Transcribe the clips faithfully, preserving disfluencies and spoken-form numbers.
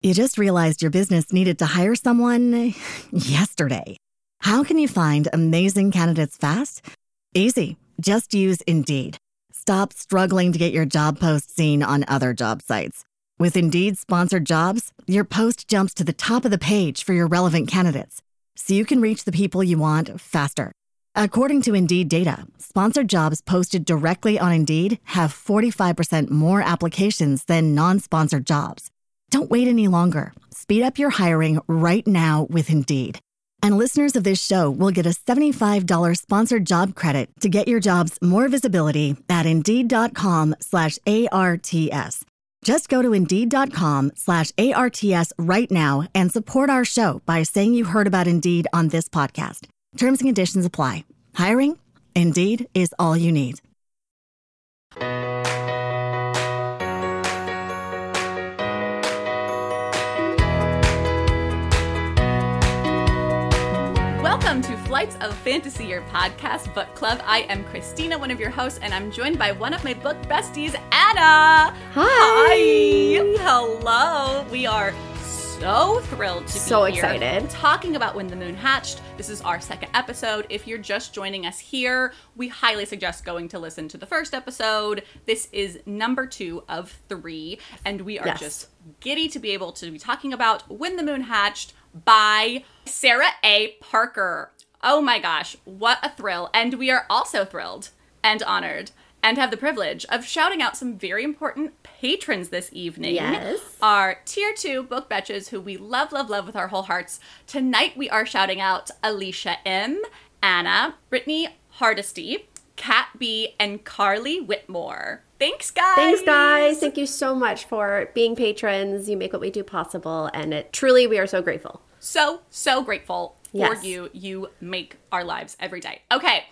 You just realized your business needed to hire someone yesterday. How can you find amazing candidates fast? Easy. Just use Indeed. Stop struggling to get your job post seen on other job sites. With Indeed sponsored jobs, your post jumps to the top of the page for your relevant candidates, so you can reach the people you want faster. According to Indeed data, sponsored jobs posted directly on Indeed have forty-five percent more applications than non-sponsored jobs. Don't wait any longer. Speed up your hiring right now with Indeed. And listeners of this show will get a seventy-five dollars sponsored job credit to get your jobs more visibility at Indeed.com slash ARTS. Just go to Indeed.com slash ARTS right now and support our show by saying you heard about Indeed on this podcast. Terms and conditions apply. Hiring? Indeed is all you need. Welcome to Flights of Fantasy, your podcast book club. I am Christina, one of your hosts, and I'm joined by one of my book besties, Anna. Hi. Hi. Hello. We are so thrilled to be so here excited talking about When the Moon Hatched. This is our second episode. If you're just joining us here, we highly suggest going to listen to the first episode. This is number two of three, and we are yes. just giddy to be able to be talking about When the Moon Hatched by Sarah A. Parker. Oh my gosh, what a thrill. And we are also thrilled and honored and have the privilege of shouting out some very important patrons this evening. Yes. Our tier two book betches who we love, love, love with our whole hearts. Tonight we are shouting out Alicia M., Anna, Brittany Hardesty, Kat B., and Carly Whitmore. Thanks, guys. Thanks, guys. Thank you so much for being patrons. You make what we do possible, and it truly, we are so grateful. So, so grateful for yes. you. You make our lives every day. Okay,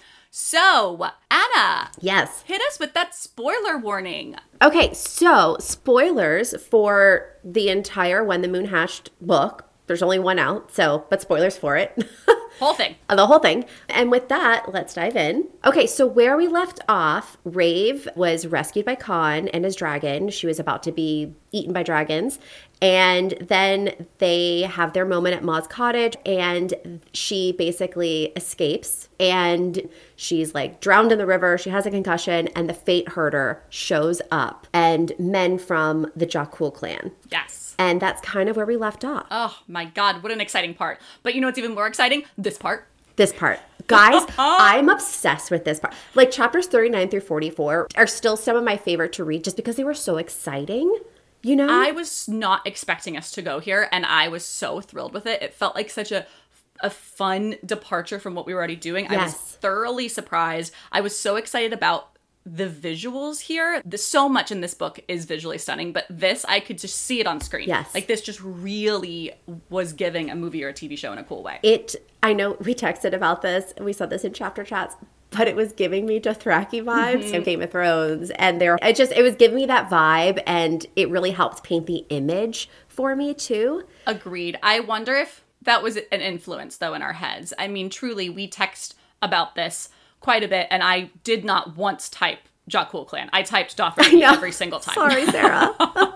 so, Anna. Yes. Hit us with that spoiler warning. Okay, so spoilers for the entire When the Moon Hatched book. There's only one out, so, but spoilers for it. Whole thing. The whole thing. And with that, let's dive in. Okay, so where we left off, Rave was rescued by Khan and his dragon. She was about to be eaten by dragons. And then they have their moment at Ma's cottage, and she basically escapes. And she's like drowned in the river. She has a concussion, and the Fate Herder shows up, and men from the Jakul clan. Yes. And that's kind of where we left off. Oh my God, what an exciting part. But you know what's even more exciting? This part. This part. Guys, I'm obsessed with this part. Like chapters thirty-nine through forty-four are still some of my favorite to read just because they were so exciting. You know? I was not expecting us to go here, and I was so thrilled with it. It felt like such a a fun departure from what we were already doing. Yes. I was thoroughly surprised. I was so excited about the visuals here. The, so much in this book is visually stunning, but this, I could just see it on screen. Yes. Like this just really was giving a movie or a T V show in a cool way. It, I know we texted about this, and we saw this in chapter chats, but it was giving me Dothraki vibes Mm-hmm. of Game of Thrones. And there, it just, it was giving me that vibe, and it really helped paint the image for me too. Agreed. I wonder if that was an influence though in our heads. I mean, truly, we text about this quite a bit, and I did not once type Jakul clan. I typed Dothraki every single time. Sorry, Sarah.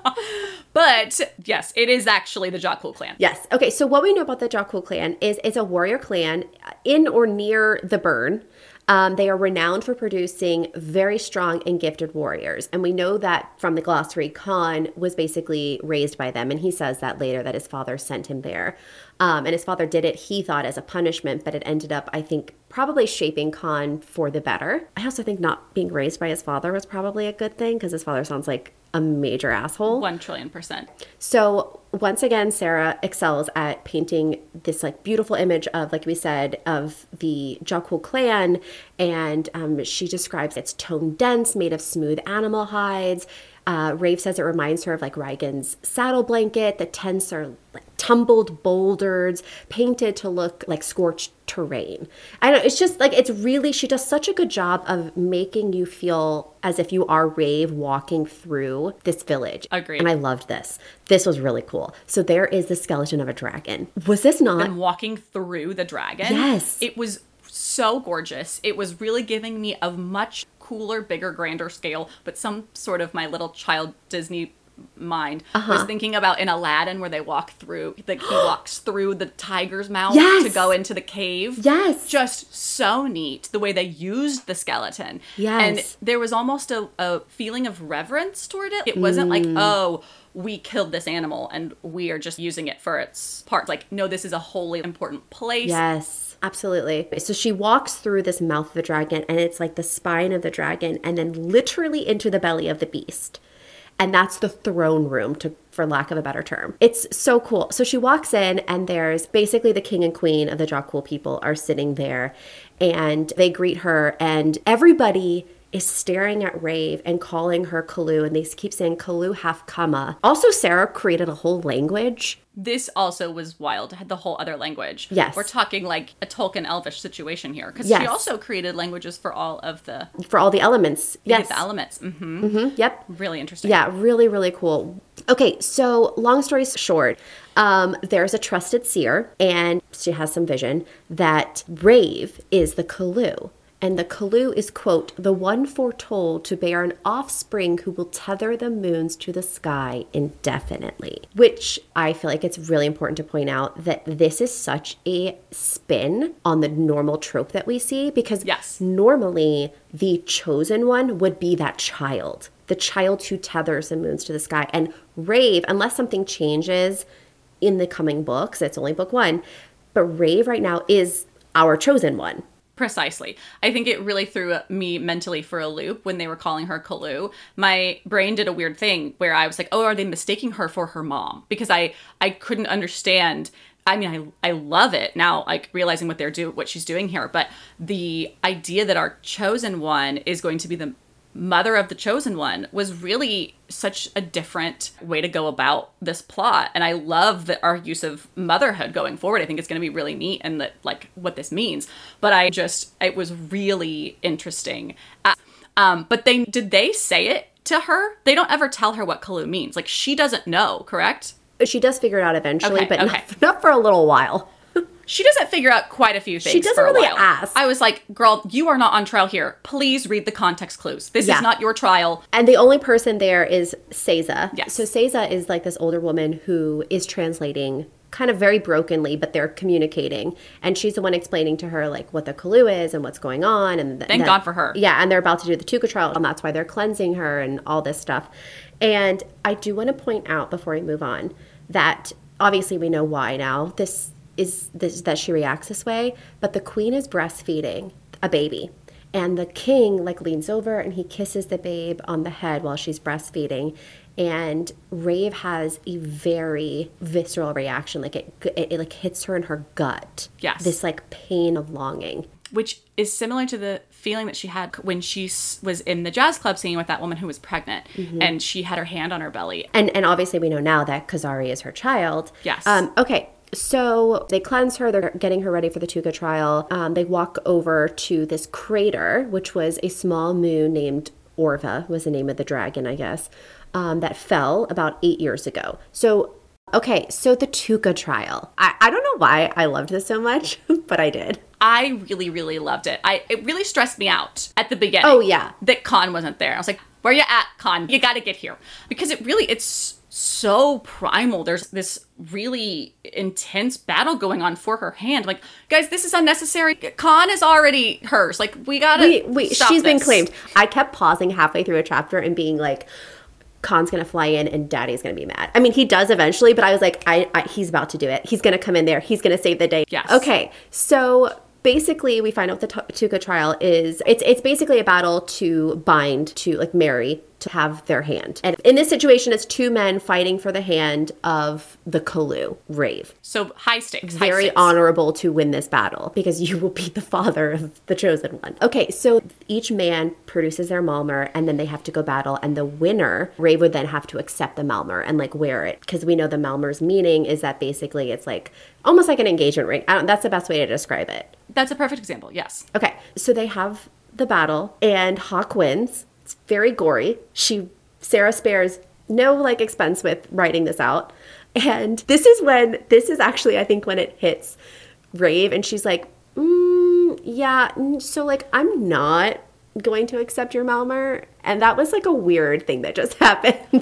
But yes, it is actually the Jakul clan. Yes. Okay, so what we know about the Jakul clan is it's a warrior clan in or near the Burn. Um, they are renowned for producing very strong and gifted warriors. And we know that from the glossary, Khan was basically raised by them. And he says that later, that his father sent him there. Um, and his father did it, he thought, as a punishment, but it ended up, I think, probably shaping Khan for the better. I also think not being raised by his father was probably a good thing, because his father sounds like a major asshole. One trillion percent. So once again, Sarah excels at painting this like beautiful image of, like we said, of the Jakul clan. And um, she describes it's tone dense, made of smooth animal hides. Uh, Rave says it reminds her of like Raigan's saddle blanket. The tents are like tumbled boulders, painted to look like scorched terrain. I don't know, it's just like, it's really, she does such a good job of making you feel as if you are Rave walking through this village. Agreed. And I loved this. This was really cool. So there is the skeleton of a dragon. Was this not? And walking through the dragon. Yes. It was so gorgeous. It was really giving me a much cooler, bigger, grander scale, but some sort of my little child Disney mind Uh-huh. was thinking about in Aladdin where they walk through, like he walks through the tiger's mouth Yes. to go into the cave. Yes. Just so neat the way they used the skeleton. Yes. And there was almost a, a feeling of reverence toward it. It wasn't like, Mm. oh, we killed this animal and we are just using it for its parts. Like, no, this is a wholly important place. Yes, absolutely. So she walks through this mouth of the dragon, and it's like the spine of the dragon, and then literally into the belly of the beast. And that's the throne room, to, for lack of a better term. It's so cool. So she walks in, and there's basically the king and queen of the Jakul people are sitting there, and they greet her, and everybody is staring at Rave and calling her Kalu, and they keep saying Kalu half Kama. Also, Sarah created a whole language. This also was wild. Had the whole other language. Yes. We're talking like a Tolkien Elvish situation here. Because Yes. she also created languages for all of the, For all the elements. you get Yes. the elements. Mm-hmm. Mm-hmm. Yep. Really interesting. Yeah, really, really cool. Okay, so long story short, um, there's a trusted seer, and she has some vision that Rave is the Kalu. And the Kalu is, quote, the one foretold to bear an offspring who will tether the moons to the sky indefinitely. Which I feel like it's really important to point out that this is such a spin on the normal trope that we see, because Yes. normally the chosen one would be that child, the child who tethers the moons to the sky. And Rave, unless something changes in the coming books, it's only book one, but Rave right now is our chosen one. Precisely. I think it really threw me mentally for a loop when they were calling her Kalu. My brain did a weird thing where I was like, oh, are they mistaking her for her mom? Because I, I couldn't understand. I mean, I, I love it now, like realizing what they're do, what she's doing here. But the idea that our chosen one is going to be the mother of the chosen one was really such a different way to go about this plot. And I love that our use of motherhood going forward. I think it's going to be really neat, and that like what this means. But I just, it was really interesting. Uh, um, but they, did they say it to her? They don't ever tell her what Kalu means. Like, she doesn't know, correct? She does figure it out eventually, Okay, but okay. Not, not for a little while. She doesn't figure out quite a few things. She doesn't for a really while. ask. I was like, girl, you are not on trial here. Please read the context clues. This Yeah. is not your trial. And the only person there is Seiza. Yes. So Seiza is like this older woman who is translating kind of very brokenly, but they're communicating. And she's the one explaining to her like what the Kalu is and what's going on. And th- Thank that- God for her. Yeah, and they're about to do the Tuca trial, and that's why they're cleansing her and all this stuff. And I do want to point out before we move on that obviously we know why now. This is this that she reacts this way, but the queen is breastfeeding a baby. And the king like leans over and he kisses the babe on the head while she's breastfeeding. And Rave has a very visceral reaction. Like it, it, it like hits her in her gut. Yes. This like pain of longing. Which is similar to the feeling that she had when she s- was in the jazz club singing with that woman who was pregnant. Mm-hmm. And she had her hand on her belly. And and obviously we know now that Kazari is her child. Yes. Um, okay. So they cleanse her. They're getting her ready for the Tuca trial. Um, they walk over to this crater, which was a small moon named Orva, was the name of the dragon, I guess, um, that fell about eight years ago. So, okay. So the Tuca trial. I, I don't know why I loved this so much, but I did. I really, really loved it. I It really stressed me out at the beginning. Oh, yeah. That Khan wasn't there. I was like, where you at, Khan? You got to get here. Because it really, it's so primal. There's this really intense battle going on for her hand. Like, guys, this is unnecessary. Khan is already hers. Like, we got to Wait, wait. She's been claimed. I kept pausing halfway through a chapter and being like, Khan's gonna fly in and Daddy's gonna be mad. I mean, he does eventually, but I was like, I, I he's about to do it. He's gonna come in there. He's gonna save the day. Yes. Okay. So basically, we find out the T- Tuca trial is it's it's basically a battle to bind to like marry to have their hand. And in this situation, it's two men fighting for the hand of the Kalu, Rave. So high stakes. high Very stakes. honorable to win this battle because you will be the father of the chosen one. Okay, so each man produces their Malmer and then they have to go battle, and the winner, Rave, would then have to accept the Malmer and like wear it, because we know the Malmer's meaning is that basically it's like almost like an engagement ring. I don't, that's the best way to describe it. That's a perfect example. Yes. Okay, so they have the battle and Hawk wins. It's very gory. She Sarah spares no like expense with writing this out. And this is when this is actually I think when it hits Rave, and she's like, mm, yeah, mm, so like I'm not going to accept your Malmer. And that was like a weird thing that just happened.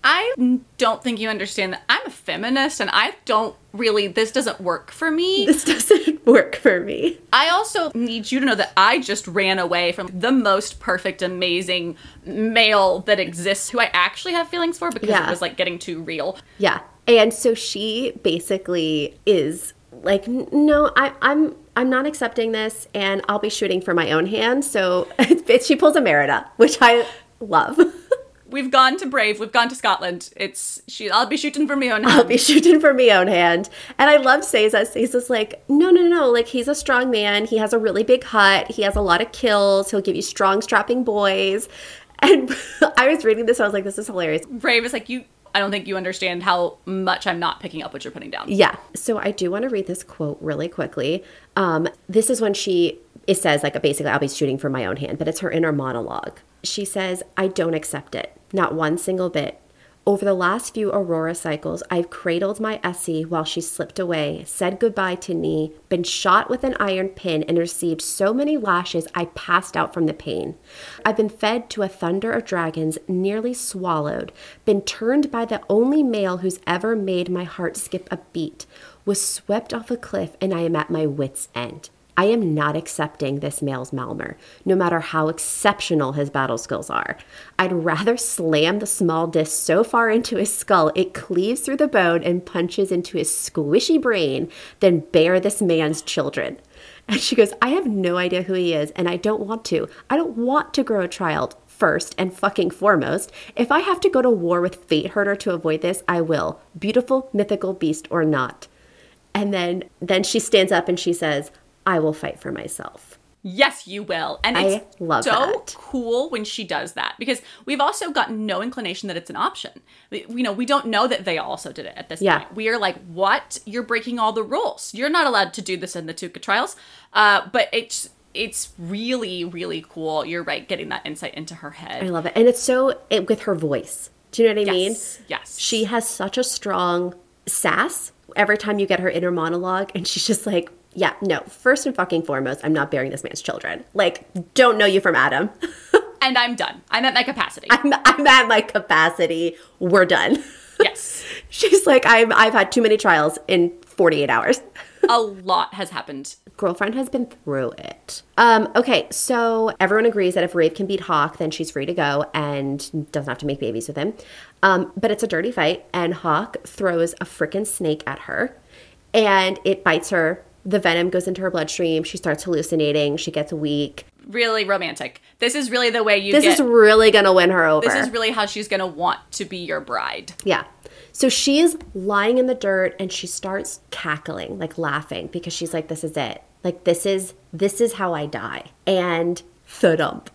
I don't think you understand that I'm a feminist and I don't really, this doesn't work for me. This doesn't work for me. I also need you to know that I just ran away from the most perfect, amazing male that exists who I actually have feelings for because Yeah. it was like getting too real. Yeah. And so she basically is like, no, I, I'm I'm not accepting this and I'll be shooting for my own hand. So she pulls a Merida, which I love. We've gone to Brave. We've gone to Scotland. It's she. I'll be shooting for my own hand. I'll be shooting for my own hand. And I love Seiza. Seiza's like, no, no, no. Like, he's a strong man. He has a really big hut. He has a lot of kills. He'll give you strong, strapping boys. And I was reading this. I was like, this is hilarious. Brave is like, you. I don't think you understand how much I'm not picking up what you're putting down. Yeah. So I do want to read this quote really quickly. Um, this is when she, it says, like, basically, I'll be shooting for my own hand, but it's her inner monologue. She says, I don't accept it. Not one single bit. Over the last few Aurora cycles, I've cradled my Essie while she slipped away, said goodbye to Nee, been shot with an iron pin, and received so many lashes I passed out from the pain. I've been fed to a thunder of dragons, nearly swallowed, been turned by the only male who's ever made my heart skip a beat, was swept off a cliff, and I am at my wit's end. I am not accepting this male's Malmer, no matter how exceptional his battle skills are. I'd rather slam the small disc so far into his skull it cleaves through the bone and punches into his squishy brain than bear this man's children. And she goes, I have no idea who he is, and I don't want to. I don't want to grow a child. First and fucking foremost, if I have to go to war with Fate Herder to avoid this, I will. Beautiful, mythical beast or not. And then, then she stands up and she says, I will fight for myself. Yes, you will. And I it's love so that. cool when she does that because we've also got no inclination that it's an option. We, you know, we don't know that they also did it at this Yeah. point. We are like, what? You're breaking all the rules. You're not allowed to do this in the Tuca trials. Uh, but it's it's really, really cool. You're right, getting that insight into her head. I love it. And it's so, it, with her voice. Do you know what I mean? Yes, yes. She has such a strong sass every time you get her inner monologue. And she's just like, yeah, no, first and fucking foremost, I'm not bearing this man's children. Like, don't know you from Adam. And I'm done. I'm at my capacity. I'm, I'm at my capacity. We're done. Yes. She's like, I'm, I've had too many trials in forty-eight hours. A lot has happened. Girlfriend has been through it. Um, okay, so everyone agrees that if Rave can beat Hawk, then she's free to go and doesn't have to make babies with him. Um, but it's a dirty fight, and Hawk throws a freaking snake at her, and it bites her. The venom goes into her bloodstream. She starts hallucinating. She gets weak. Really romantic. This is really the way you This get... is really going to win her over. This is really how she's going to want to be your bride. Yeah. So she's lying in the dirt and she starts cackling, like laughing, because she's like, this is it. Like, this is, this is how I die. And thudump.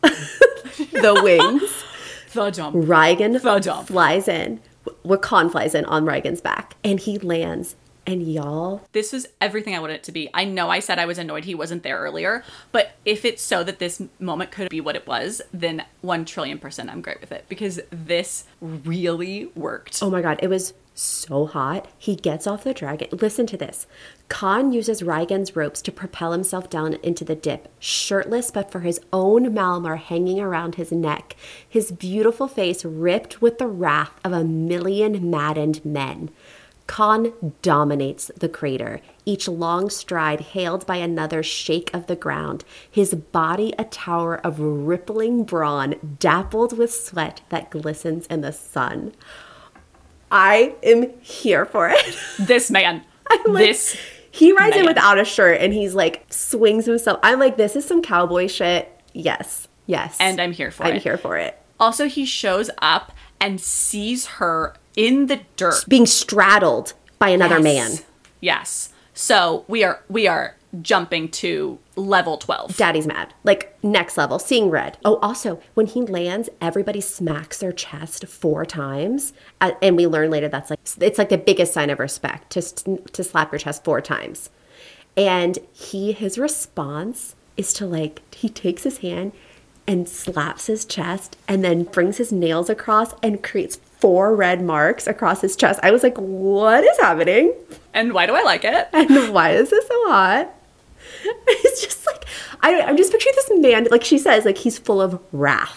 The wings. Thudump. Raigan Thudump. flies in. Wakan flies in on Raigan's back. And he lands. And y'all, This is everything I wanted it to be. I know I said I was annoyed he wasn't there earlier, but if it's so that this moment could be what it was, then one trillion percent I'm great with it because this really worked. oh my God, it was so hot. He gets off the dragon. Listen to this. Khan uses Raigan's ropes to propel himself down into the dip, shirtless but for his own Malmar hanging around his neck, his beautiful face ripped with the wrath of a million maddened men. Khan dominates the crater, each long stride hailed by another shake of the ground, his body a tower of rippling brawn dappled with sweat that glistens in the sun. I am here for it. This man. I'm like, this he rides man. in without a shirt and he's like swings himself. I'm like, this is some cowboy shit. Yes, yes. And I'm here for I'm it. here for it. Also, he shows up and sees her in the dirt. Being straddled by another Yes. man. Yes. So we are we are jumping to level twelve. Daddy's mad. Like, next level, seeing red. Oh, also, when he lands, everybody smacks their chest four times. Uh, and we learn later that's like, it's like the biggest sign of respect to, to slap your chest four times. And he, his response is to like, he takes his hand and slaps his chest and then brings his nails across and creates four red marks across his chest. I was like, what is happening? And why do I like it? And why is this so hot? It's just like, I, I'm just picturing this man, like she says, like he's full of wrath.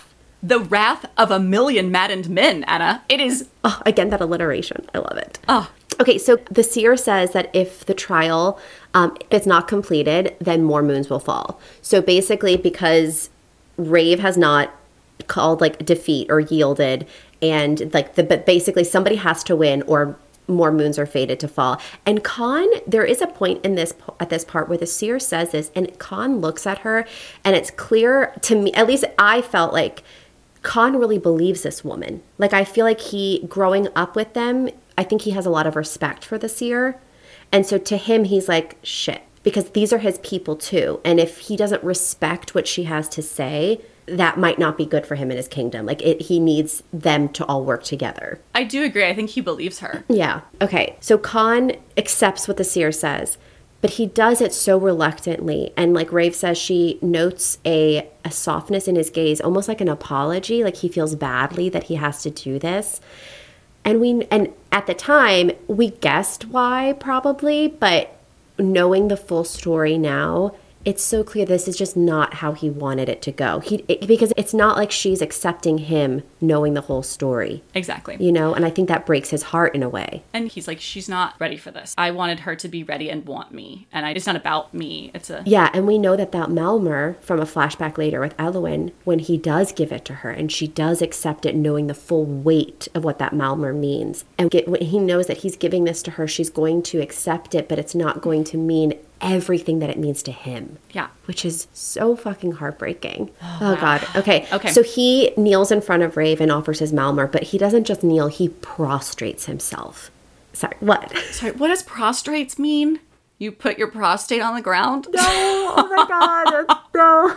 the wrath of a million maddened men, Anna. It is... Oh, again, that alliteration. I love it. Oh. Okay, so the seer says that if the trial um, is not completed, then more moons will fall. So basically, because Rave has not called like defeat or yielded, and like the but basically somebody has to win or more moons are fated to fall. And Khan, there is a point in this at this part where the seer says this, and Khan looks at her, and it's clear to me, at least I felt like Khan really believes this woman. Like, I feel like he, growing up with them, I think he has a lot of respect for the seer. And so to him, he's like, shit, because these are his people too. And if he doesn't respect what she has to say, that might not be good for him in his kingdom. Like, it, he needs them to all work together. I do agree. I think he believes her. Yeah. Okay. So Khan accepts what the seer says, but he does it so reluctantly. And like Rave says, she notes a, a softness in his gaze, almost like an apology. Like he feels badly that he has to do this. And we, and at the time, we guessed why probably, but knowing the full story now, it's so clear this is just not how he wanted it to go. He it, because it's not like she's accepting him knowing the whole story. Exactly. You know, and I think that breaks his heart in a way. And he's like, she's not ready for this. I wanted her to be ready and want me. And I, it's not about me. It's a... Yeah, and we know that that Malmer, from a flashback later with Elwyn, when he does give it to her and she does accept it knowing the full weight of what that Malmer means. And get, when he knows that he's giving this to her, she's going to accept it, but it's not going to mean everything that it means to him. Yeah. Which is so fucking heartbreaking. Oh, oh wow. God. Okay. Okay. So he kneels in front of Rave and offers his Malmer, but he doesn't just kneel, he prostrates himself. Sorry, what? Sorry, what does prostrates mean? You put your prostate on the ground? No. Oh my God. No.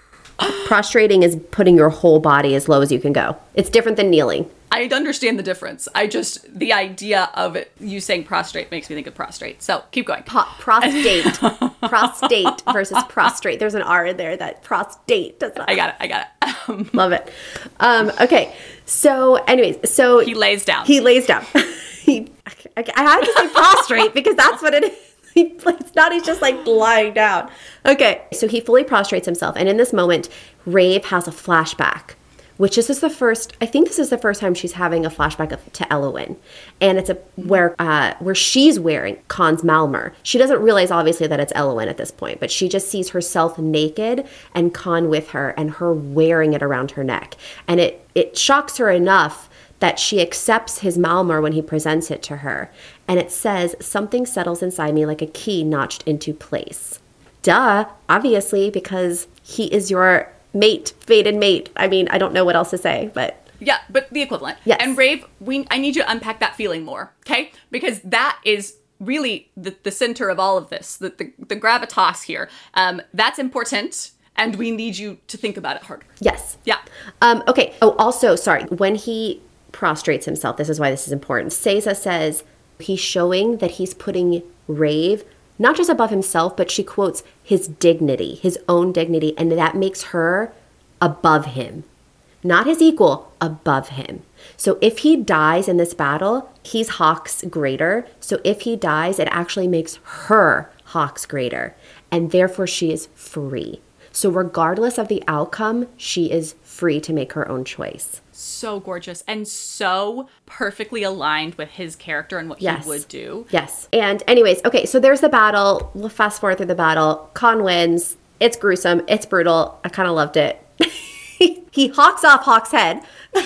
Prostrating is putting your whole body as low as you can go. It's different than kneeling. I understand the difference. I just, the idea of it, you saying prostrate makes me think of prostrate. So keep going. Po- prostate. Prostate versus prostrate. There's an R in there that prostate does not. I got it. I got it. Um, Love it. Um, okay. So anyways, so. He lays down. He lays down. he, I, I had to say prostrate because that's what it is. He, it's not, he's just like lying down. Okay. So he fully prostrates himself. And in this moment, Rave has a flashback, which this is the first, I think this is the first time she's having a flashback of, to Elwyn. And it's a where uh, where she's wearing Khan's Malmer. She doesn't realize, obviously, that it's Elwyn at this point, but she just sees herself naked and Khan with her and her wearing it around her neck. And it, it shocks her enough that she accepts his Malmer when he presents it to her. And it says, something settles inside me like a key notched into place. Duh, obviously, because he is your mate, fated mate. I mean, I don't know what else to say, but... Yeah, but the equivalent. Yes. And Rave, we, I need you to unpack that feeling more, okay? Because that is really the, the center of all of this, the, the, the gravitas here. Um, that's important, and we need you to think about it harder. Yes. Yeah. Um, okay. Oh, also, sorry. When he prostrates himself, this is why this is important. Seiza says he's showing that he's putting Rave not just above himself, but she quotes his dignity, his own dignity, and that makes her above him. Not his equal, above him. So if he dies in this battle, he's Hawk's greater. So if he dies, it actually makes her Hawk's greater. And therefore she is free. So regardless of the outcome, she is free to make her own choice. So gorgeous and so perfectly aligned with his character and what yes. he would do. Yes. And anyways, okay, so there's the battle. We'll fast forward through the battle. Khan wins. It's gruesome. It's brutal. I kind of loved it. he, he hawks off Hawk's head.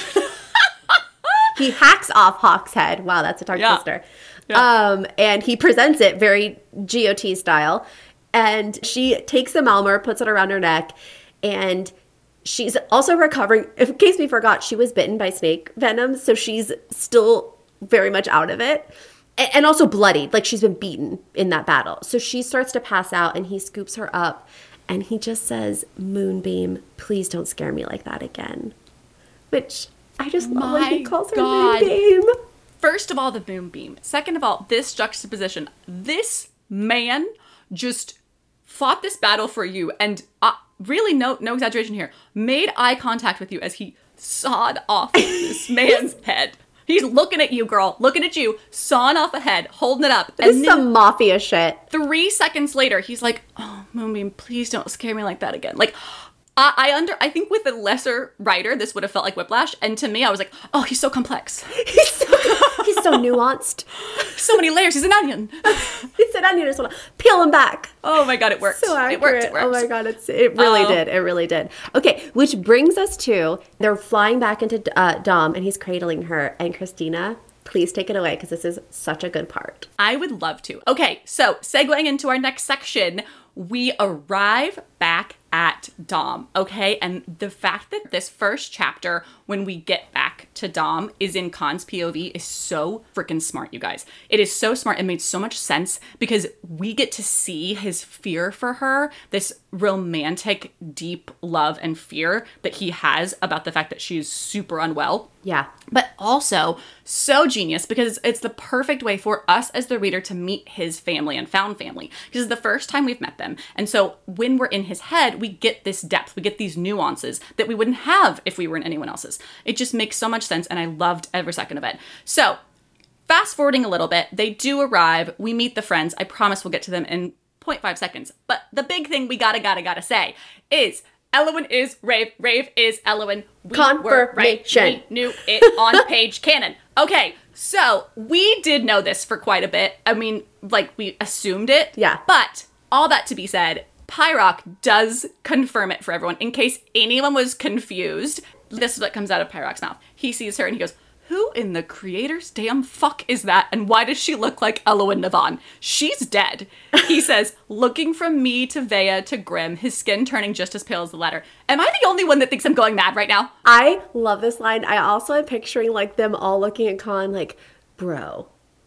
He hacks off Hawk's head. Wow, that's a tongue yeah. twister. Yeah. Um, and he presents it very G O T style. And she takes the Malmer, puts it around her neck, and she's also recovering. In case we forgot, she was bitten by snake venom, so she's still very much out of it. And also bloodied, like she's been beaten in that battle. So she starts to pass out, and he scoops her up, and he just says, Moonbeam, please don't scare me like that again. Which I just love when he calls her God. Moonbeam. First of all, the Moonbeam. Second of all, this juxtaposition. This man just fought this battle for you and uh, really no no exaggeration here, made eye contact with you as he sawed off this man's head. He's looking at you, girl, looking at you, sawing off a head, holding it up. This is some mafia shit. Three seconds later, he's like, oh, Moonbeam, please don't scare me like that again. Like, I, I under I think with a lesser writer, this would have felt like whiplash. And to me, I was like, oh, he's so complex. He's so, he's so nuanced. So many layers. He's an onion. He's an onion. I just want to peel him back. Oh my God, it worked. So accurate. It worked. It worked. Oh my God, it's, it really Oh. did. It really did. Okay, which brings us to, they're flying back into uh, Dom, and he's cradling her. And Christina, please take it away, because this is such a good part. I would love to. Okay, so segueing into our next section, we arrive back at Dom, okay? And the fact that this first chapter, when we get back to Dom, is in Khan's P O V is so freaking smart, you guys. It is so smart. It made so much sense because we get to see his fear for her, this romantic, deep love and fear that he has about the fact that she's super unwell. Yeah. But also so genius because it's the perfect way for us as the reader to meet his family and found family. Because it's the first time we've met them. And so when we're in his head, we get this depth, we get these nuances that we wouldn't have if we were in anyone else's. It just makes so much sense and I loved every second of it. So fast forwarding a little bit, they do arrive, we meet the friends. I promise we'll get to them in zero point five seconds. But the big thing we gotta, gotta, gotta say is Elowen is Rave, Rave is Elowen. We were right. Confirmation. We knew it on page canon. Okay, so we did know this for quite a bit. I mean, like, we assumed it. Yeah. But all that to be said, Pyrock does confirm it for everyone. In case anyone was confused, this is what comes out of Pyrock's mouth. He sees her and he goes, who in the creator's damn fuck is that? And why does she look like Elowen Navon? She's dead. He says, looking from me to Vea to Grim, his skin turning just as pale as the letter. Am I the only one that thinks I'm going mad right now? I love this line. I also am picturing like them all looking at Khan like, bro,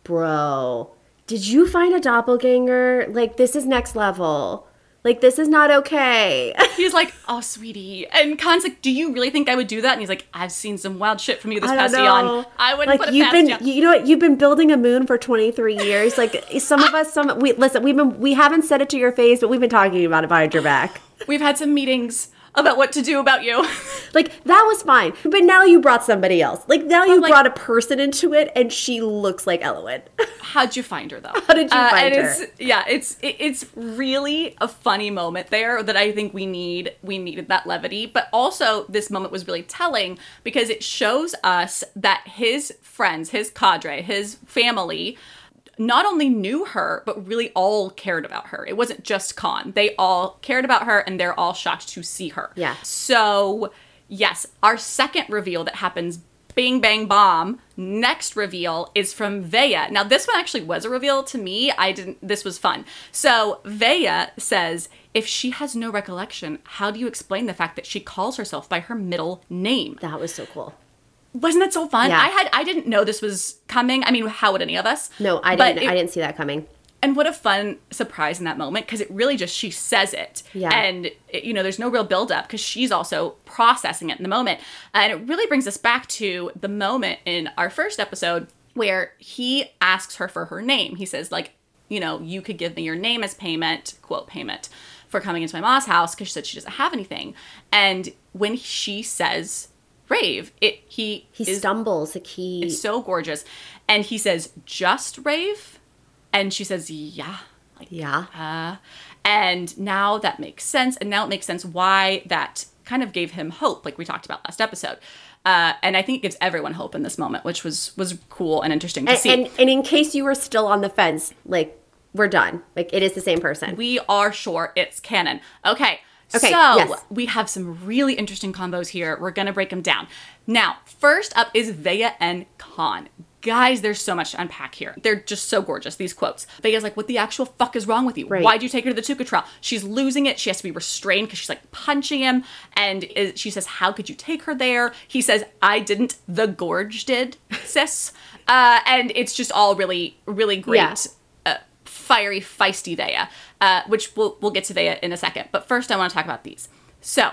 bro, did you find a doppelganger? Like, this is next level. Like, this is not okay. He's like, oh, sweetie. And Khan's like, do you really think I would do that? And he's like, I've seen some wild shit from you this I past don't know. eon. I wouldn't like, put it you've past been, you. you know what? You've been building a moon for twenty-three years. Like, some of us, some we listen. We've been, we haven't said it to your face, but we've been talking about it behind your back. We've had some meetings about what to do about you. Like, that was fine. But now you brought somebody else. Like, now you like- brought a person into it, and she looks like Elowen. How'd you find her, though? How did you Uh, find and her? It's, yeah, it's it, it's really a funny moment there that I think we need. We needed that levity, but also this moment was really telling because it shows us that his friends, his cadre, his family, not only knew her, but really all cared about her. It wasn't just Khan. They all cared about her, and they're all shocked to see her. Yeah. So, yes, our second reveal that happens, bing, bang, bomb, next reveal is from Vea. Now, this one actually was a reveal to me. I didn't, this was fun. So, Vea says, if she has no recollection, how do you explain the fact that she calls herself by her middle name? That was so cool. Wasn't that so fun? Yeah. I had I didn't know this was coming. I mean, how would any of us? No, I But didn't. it- I didn't see that coming. And what a fun surprise in that moment, because it really just, she says it. Yeah. And, it, you know, there's no real buildup because she's also processing it in the moment. And it really brings us back to the moment in our first episode where he asks her for her name. He says, like, you know, you could give me your name as payment, quote, payment, for coming into my mom's house because she said she doesn't have anything. And when she says Rave, it he He is stumbles. Like, he... it's so gorgeous. And he says, just Rave? And she says, yeah. Like, Yeah. uh, and now that makes sense. And now it makes sense why that kind of gave him hope, like we talked about last episode. Uh, and I think it gives everyone hope in this moment, which was was cool and interesting to And, see. and and in case you were still on the fence, like, we're done. Like, it is the same person. We are sure it's canon. Okay. Okay, So yes. we have some really interesting combos here. We're going to break them down. Now, first up is Vea and Khan. Guys, there's so much to unpack here. They're just so gorgeous, these quotes. Vea's like, what the actual fuck is wrong with you? Right. Why'd you take her to the Tuca trial? She's losing it. She has to be restrained because she's like punching him. And is, she says, how could you take her there? He says, I didn't. The Gorge did, sis. Uh, and it's just all really, really great. Yeah. Uh, fiery, feisty Vea, uh, which we'll, we'll get to Vea in a second. But first, I want to talk about these. So,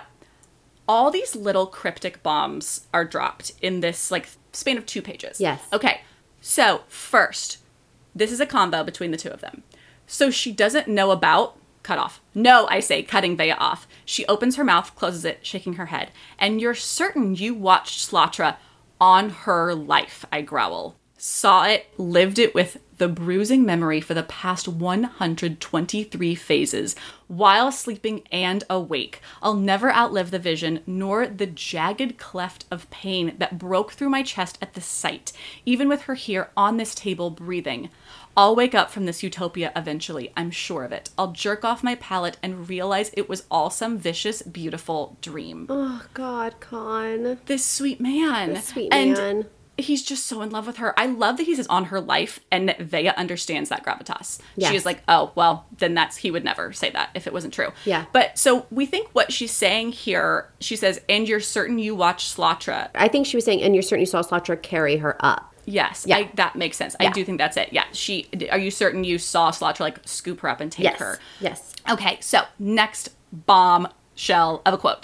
all these little cryptic bombs are dropped in this, like, span of two pages. Yes. Okay, so first, this is a combo between the two of them. So she doesn't know about cut off. No, I say, cutting Vea off. She opens her mouth, closes it, shaking her head. And you're certain you watched Slatra on her life, I growl. Saw it, lived it with the bruising memory for the past one hundred twenty-three phases, while sleeping and awake. I'll never outlive the vision, nor the jagged cleft of pain that broke through my chest at the sight, even with her here on this table breathing. I'll wake up from this utopia eventually, I'm sure of it. I'll jerk off my palate and realize it was all some vicious, beautiful dream. Oh, God, Con. This sweet man. This sweet and man. He's just so in love with her. I love that he says on her life and that Vea understands that gravitas. Yes. She is like, oh, well, then that's, he would never say that if it wasn't true. Yeah. But so we think what she's saying here, she says, and you're certain you watched Slatra. I think she was saying, and you're certain you saw Slatra carry her up. Yes, Yeah. I, that makes sense. Yeah. I do think that's it. Yeah, she. Are you certain you saw Slatra like scoop her up and take Yes. her? Yes. Okay, so next bombshell of a quote.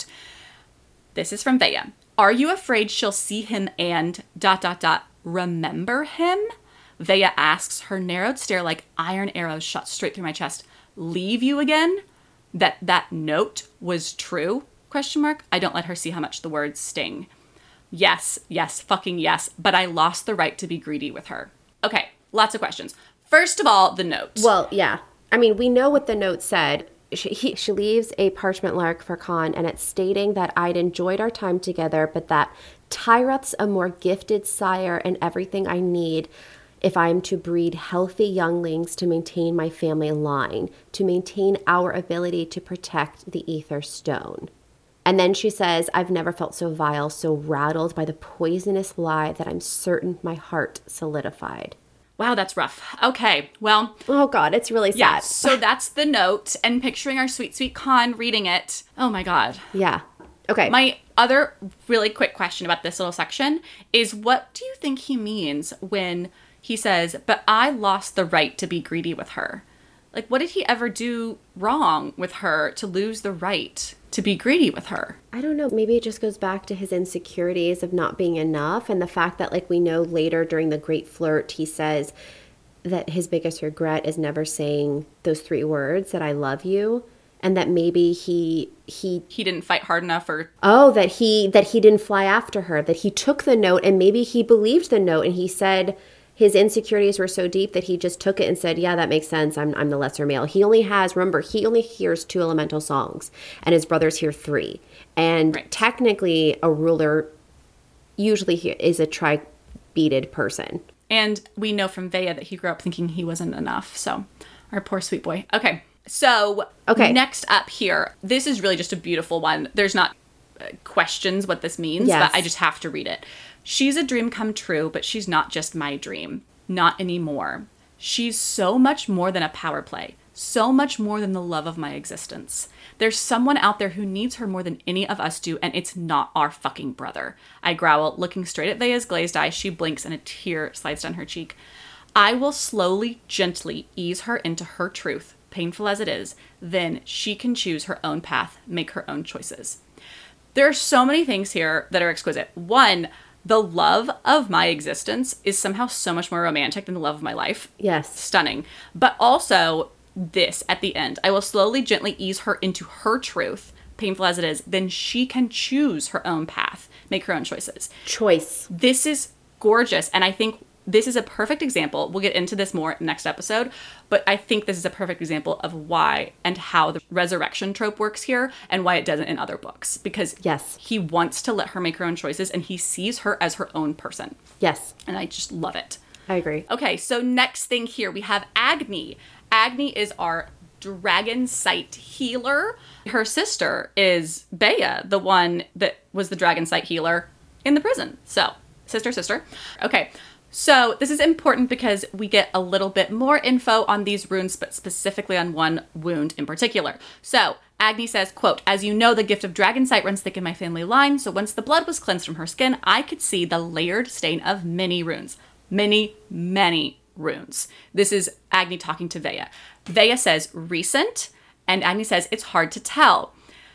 This is from Vea. Are you afraid she'll see him and dot dot dot remember him? Vea asks, her narrowed stare like iron arrows shot straight through my chest. Leave you again? That that note was true? Question mark. I don't let her see how much the words sting. Yes, yes, fucking yes, but I lost the right to be greedy with her. Okay, lots of questions. First of all, the note. Well, yeah. I mean, we know what the note said. She, he, she leaves a parchment lark for Con, and it's stating that I'd enjoyed our time together, but that Tyreth's a more gifted sire and everything I need if I'm to breed healthy younglings to maintain my family line, to maintain our ability to protect the Ether Stone. And then she says, I've never felt so vile, so rattled by the poisonous lie that I'm certain my heart solidified. Wow, that's rough. Okay, well. Oh, God, it's really sad. Yeah, so that's the note, and picturing our sweet, sweet Con reading it. Oh, my God. Yeah. Okay. My other really quick question about this little section is, what do you think he means when he says, but I lost the right to be greedy with her? Like, what did he ever do wrong with her to lose the right to be greedy with her? I don't know. Maybe it just goes back to his insecurities of not being enough, and the fact that, like, we know later during the Great Flirt, he says that his biggest regret is never saying those three words, that I love you, and that maybe he he He didn't fight hard enough, or oh that he that he didn't fly after her, that he took the note and maybe he believed the note, and he said his insecurities were so deep that he just took it and said, yeah, that makes sense. I'm I'm the lesser male. He only has, remember, he only hears two elemental songs and his brothers hear three. And Right. technically a ruler usually he- is a tri-beaded person. And we know from Vea that he grew up thinking he wasn't enough. So, our poor sweet boy. Okay. So, Okay. next up here, this is really just a beautiful one. There's not uh, questions what this means, Yes. but I just have to read it. She's a dream come true, but she's not just my dream. Not anymore. She's so much more than a power play. So much more than the love of my existence. There's someone out there who needs her more than any of us do, and it's not our fucking brother. I growl, looking straight at Vea's glazed eye. She blinks and a tear slides down her cheek. I will slowly, gently ease her into her truth, painful as it is. Then she can choose her own path, make her own choices. There are so many things here that are exquisite. One, the love of my existence is somehow so much more romantic than the love of my life. Yes. Stunning. But also this at the end. I will slowly, gently ease her into her truth, painful as it is. Then she can choose her own path, make her own choices. Choice. This is gorgeous. And I think this is a perfect example. We'll get into this more next episode, but I think this is a perfect example of why and how the resurrection trope works here and why it doesn't in other books. Because Yes. he wants to let her make her own choices and he sees her as her own person. Yes. And I just love it. I agree. Okay, so next thing here, we have Agni. Agni is our dragon sight healer. Her sister is Bea, the one that was the dragon sight healer in the prison. So, sister, sister. Okay, so this is important because we get a little bit more info on these runes, but specifically on one wound in particular. So, Agni says, quote, as you know, the gift of dragon sight runs thick in my family line, so once the blood was cleansed from her skin, I could see the layered stain of many runes. Many, many runes. This is Agni talking to Vea. Vea says recent, and Agni says it's hard to tell.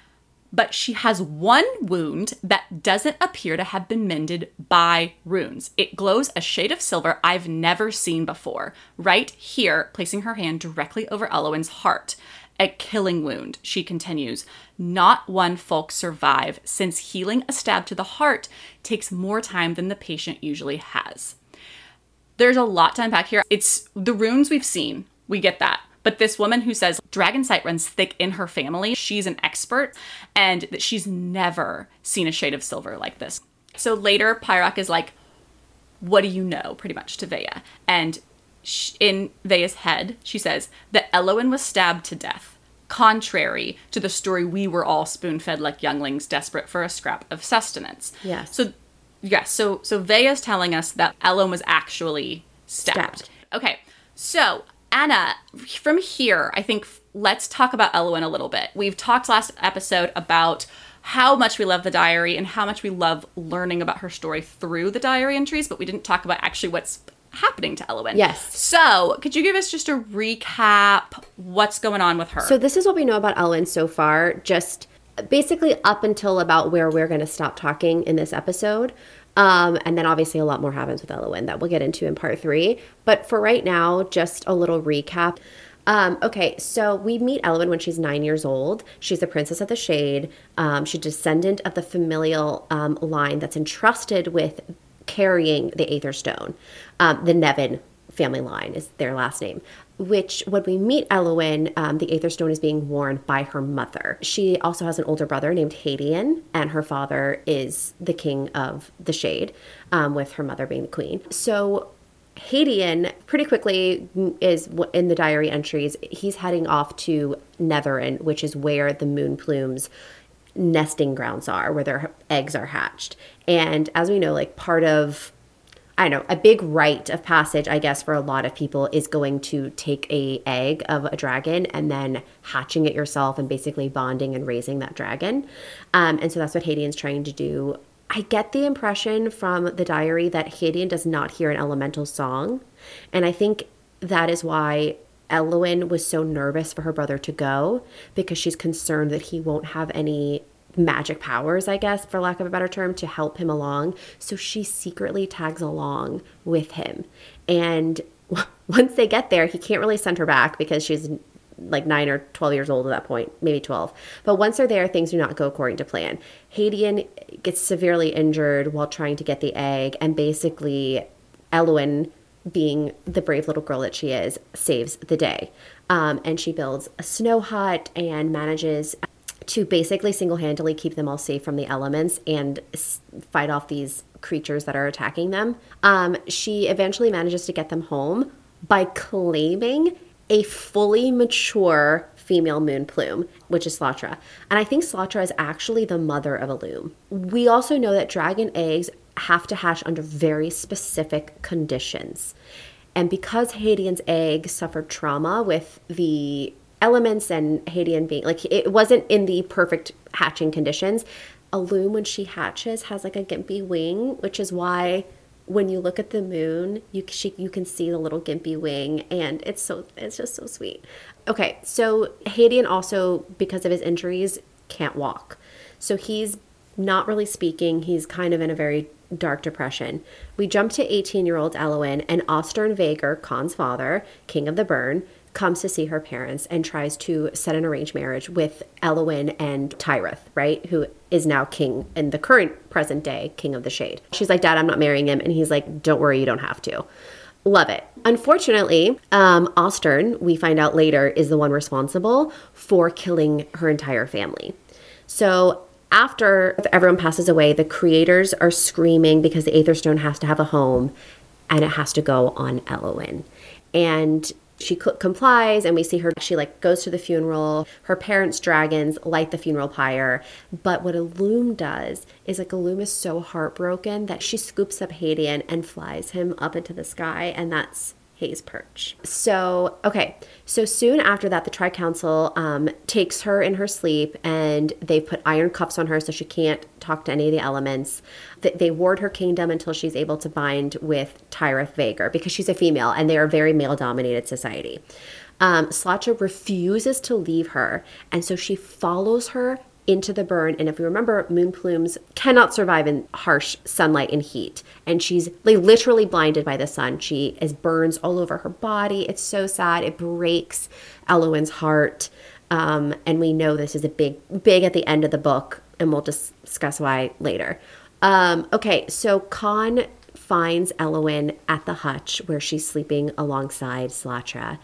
But she has one wound that doesn't appear to have been mended by runes. It glows a shade of silver I've never seen before. Right here, placing her hand directly over Eloin's heart. A killing wound, she continues. Not one folk survive, since healing a stab to the heart takes more time than the patient usually has. There's a lot to unpack here. It's the runes we've seen. We get that. But this woman who says dragon sight runs thick in her family, she's an expert, and that she's never seen a shade of silver like this. So later, Pyrock is like, what do you know, pretty much, to Veya. And sh- in Veya's head, she says that Elowin was stabbed to death, contrary to the story we were all spoon-fed like younglings desperate for a scrap of sustenance. Yes. So, yes, so, so Veya's telling us that Elowin was actually stabbed. Stabbed. Okay, so Anna, from here, I think let's talk about Elowin a little bit. We've talked last episode about how much we love the diary and how much we love learning about her story through the diary entries, but we didn't talk about actually what's happening to Elowin. Yes. So, could you give us just a recap what's going on with her? So this is what we know about Elowin so far, just basically up until about where we're going to stop talking in this episode. Um, and then obviously a lot more happens with Elowin that we'll get into in part three. But for right now, just a little recap. Um, okay, so we meet Elowin when she's nine years old. She's the Princess of the Shade. Um, she's a descendant of the familial um, line that's entrusted with carrying the Aether Stone. Um, the Nevin family line is their last name, which when we meet Elowin, um, the Aether Stone is being worn by her mother. She also has an older brother named Hadian, and her father is the king of the Shade, um, with her mother being the queen. So Hadian pretty quickly is in the diary entries. He's heading off to Netherin, which is where the moon plumes nesting grounds are, where their eggs are hatched. And as we know, like part of, I don't know, a big rite of passage, I guess, for a lot of people is going to take a egg of a dragon and then hatching it yourself and basically bonding and raising that dragon. Um, and so that's what Hadian's trying to do. I get the impression from the diary that Hadian does not hear an elemental song. And I think that is why Elowin was so nervous for her brother to go, because she's concerned that he won't have any magic powers, I guess, for lack of a better term, to help him along. So she secretly tags along with him. And once they get there, he can't really send her back because she's like nine or twelve years old at that point, maybe twelve. But once they're there, things do not go according to plan. Hadian gets severely injured while trying to get the egg, and basically Elowin, being the brave little girl that she is, saves the day. Um, and she builds a snow hut and manages to basically single-handedly keep them all safe from the elements and fight off these creatures that are attacking them. Um, she eventually manages to get them home by claiming a fully mature female moon plume, which is Slatra. And I think Slatra is actually the mother of Elum. We also know that dragon eggs have to hatch under very specific conditions. And because Hadian's egg suffered trauma with the elements and Hadian being, like, it wasn't in the perfect hatching conditions, Elum, when she hatches, has like a gimpy wing, which is why when you look at the moon, you she, you can see the little gimpy wing, and it's so it's just so sweet. Okay, so Hadian also, because of his injuries, can't walk. So he's not really speaking. He's kind of in a very dark depression. We jump to eighteen-year-old Elowin, and Ostern Vager, Khan's father, king of the Burn, comes to see her parents and tries to set an arranged marriage with Elowin and Tyrith, right? Who is now king in the current present day, king of the Shade. She's like, Dad, I'm not marrying him. And he's like, don't worry, you don't have to. Love it. Unfortunately, um, Ostern, we find out later, is the one responsible for killing her entire family. So after everyone passes away, the creators are screaming because the Aether Stone has to have a home, and it has to go on Elowin. And she cl- complies, and we see her, she like goes to the funeral. Her parents' dragons light the funeral pyre. But what Elum does is, like, Elum is so heartbroken that she scoops up Hadian and flies him up into the sky, and that's Hayes Perch. So, okay. So soon after that, the Tri-Council um, takes her in her sleep, and they put iron cuffs on her so she can't talk to any of the elements. They, they ward her kingdom until she's able to bind with Tyrith Vager, because she's a female, and they are a very male-dominated society. Um, Slatra refuses to leave her, and so she follows her into the burn. And if we remember, moon plumes cannot survive in harsh sunlight and heat, and she's like literally blinded by the sun. She has burns all over her body. It's so sad. It breaks Elowin's heart, um, and we know this is a big big at the end of the book, and we'll discuss why later. Um, okay, so Khan finds Eowyn at the hutch where she's sleeping alongside Slatra.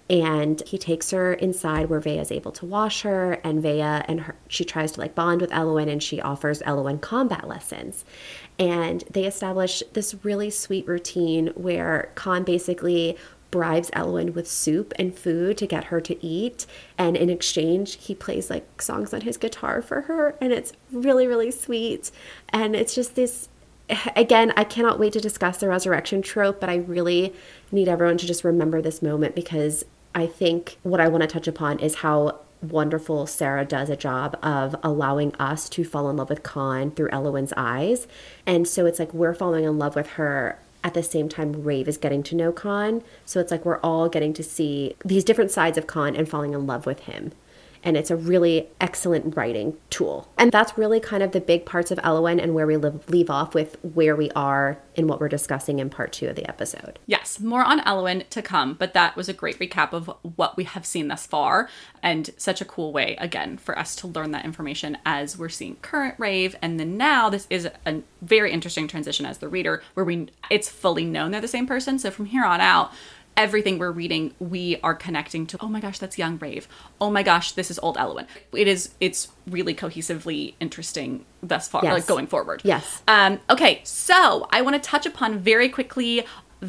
And he takes her inside where Vea is able to wash her, and Vea and her, she tries to like bond with Eowyn, and she offers Eowyn combat lessons. And they establish this really sweet routine where Con basically bribes Eowyn with soup and food to get her to eat. And in exchange, he plays like songs on his guitar for her. And it's really, really sweet. And it's just this, again, I cannot wait to discuss the resurrection trope, but I really need everyone to just remember this moment, because I think what I want to touch upon is how wonderful Sarah does a job of allowing us to fall in love with Con through Eowyn's eyes. And so it's like we're falling in love with her at the same time Rave is getting to know Con. So it's like we're all getting to see these different sides of Con and falling in love with him. And it's a really excellent writing tool. And that's really kind of the big parts of Eowyn and where we live, leave off with where we are in what we're discussing in part two of the episode. Yes, more on Eowyn to come, but that was a great recap of what we have seen thus far, and such a cool way, again, for us to learn that information as we're seeing current Rave. And then now this is a very interesting transition as the reader, where we it's fully known they're the same person. So from here on out, everything we're reading, we are connecting to, oh my gosh, that's young Rave. Oh my gosh, this is old Eowyn. It is, it's really cohesively interesting thus far, yes. like going forward. Yes. Um, okay, so I want to touch upon very quickly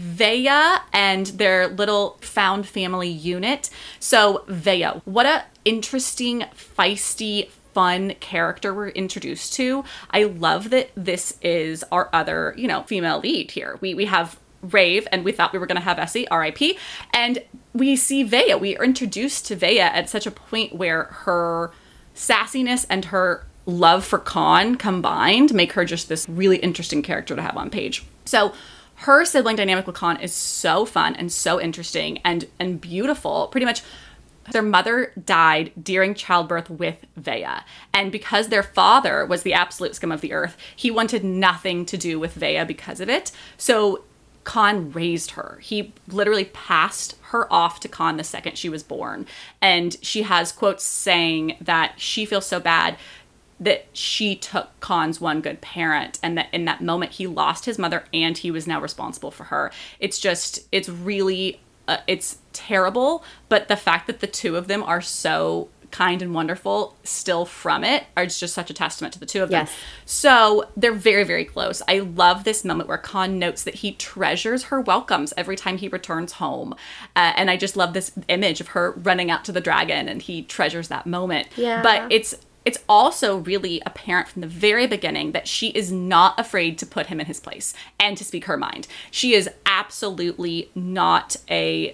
Vea and their little found family unit. So Vea, what a interesting, feisty, fun character we're introduced to. I love that this is our other, you know, female lead here. We we have Rave, and we thought we were going to have Essie, R I P, and we see Vea. We are introduced to Vea at such a point where her sassiness and her love for Con combined make her just this really interesting character to have on page. So her sibling dynamic with Con is so fun and so interesting and and beautiful. Pretty much their mother died during childbirth with Vea. And because their father was the absolute scum of the earth, he wanted nothing to do with Vea because of it. So Con raised her. He literally passed her off to Con the second she was born. And she has quotes saying that she feels so bad that she took Con's one good parent, and that in that moment he lost his mother and he was now responsible for her. It's just, it's really, uh, it's terrible. But the fact that the two of them are so kind and wonderful still from it are just such a testament to the two of them. Yes. So they're very, very close. I love this moment where Con notes that he treasures her welcomes every time he returns home. Uh, and I just love this image of her running out to the dragon, and he treasures that moment. Yeah. But it's it's also really apparent from the very beginning that she is not afraid to put him in his place and to speak her mind. She is absolutely not a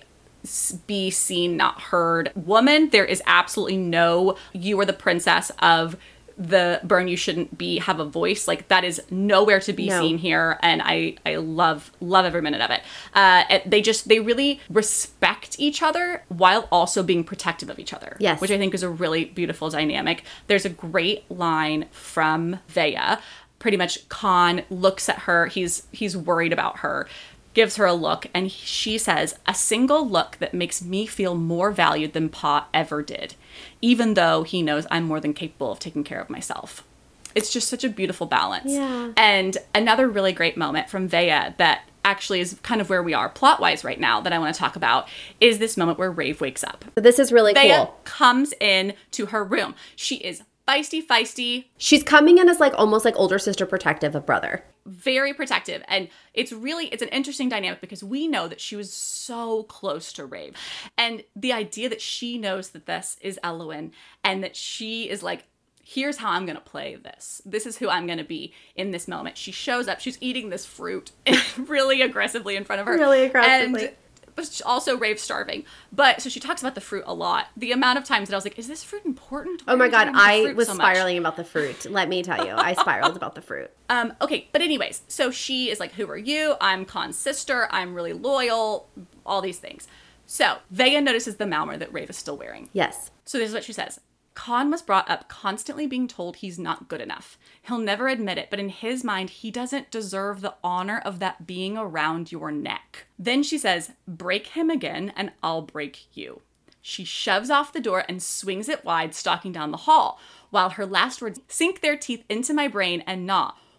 be seen, not heard woman. There is absolutely no, you are the princess of the burn, you shouldn't be, have a voice. Like, that is nowhere to be no. seen here. And I, I love, love every minute of it. Uh, they just, they really respect each other while also being protective of each other. Yes. Which I think is a really beautiful dynamic. There's a great line from Vea. Pretty much Con looks at her. He's, he's worried about her. Gives her a look, and she says, "A single look that makes me feel more valued than Pa ever did, even though he knows I'm more than capable of taking care of myself." It's just such a beautiful balance. Yeah. And another really great moment from Vea that actually is kind of where we are plot-wise right now that I want to talk about is this moment where Rave wakes up. So this is really Vea cool. comes in to her room. She is feisty, feisty. She's coming in as like almost like older sister protective of brother. Very protective. And it's really, it's an interesting dynamic because we know that she was so close to Rave. And the idea that she knows that this is Eowyn and that she is like, here's how I'm going to play this. This is who I'm going to be in this moment. She shows up. She's eating this fruit really aggressively in front of her. Really aggressively. And but also Rave's starving. But so she talks about the fruit a lot. The amount of times that I was like, is this fruit important? Why oh my are you God, talking about the I fruit was so much? spiraling about the fruit. Let me tell you, I spiraled about the fruit. Um, okay, but anyways, so she is like, who are you? I'm Con's sister. I'm really loyal. All these things. So Vea notices the Malmer that Rave is still wearing. Yes. So this is what she says. Con was brought up constantly being told he's not good enough. He'll never admit it, but in his mind, he doesn't deserve the honor of that being around your neck. Then she says, break him again and I'll break you. She shoves off the door and swings it wide, stalking down the hall, while her last words sink their teeth into my brain and gnaw.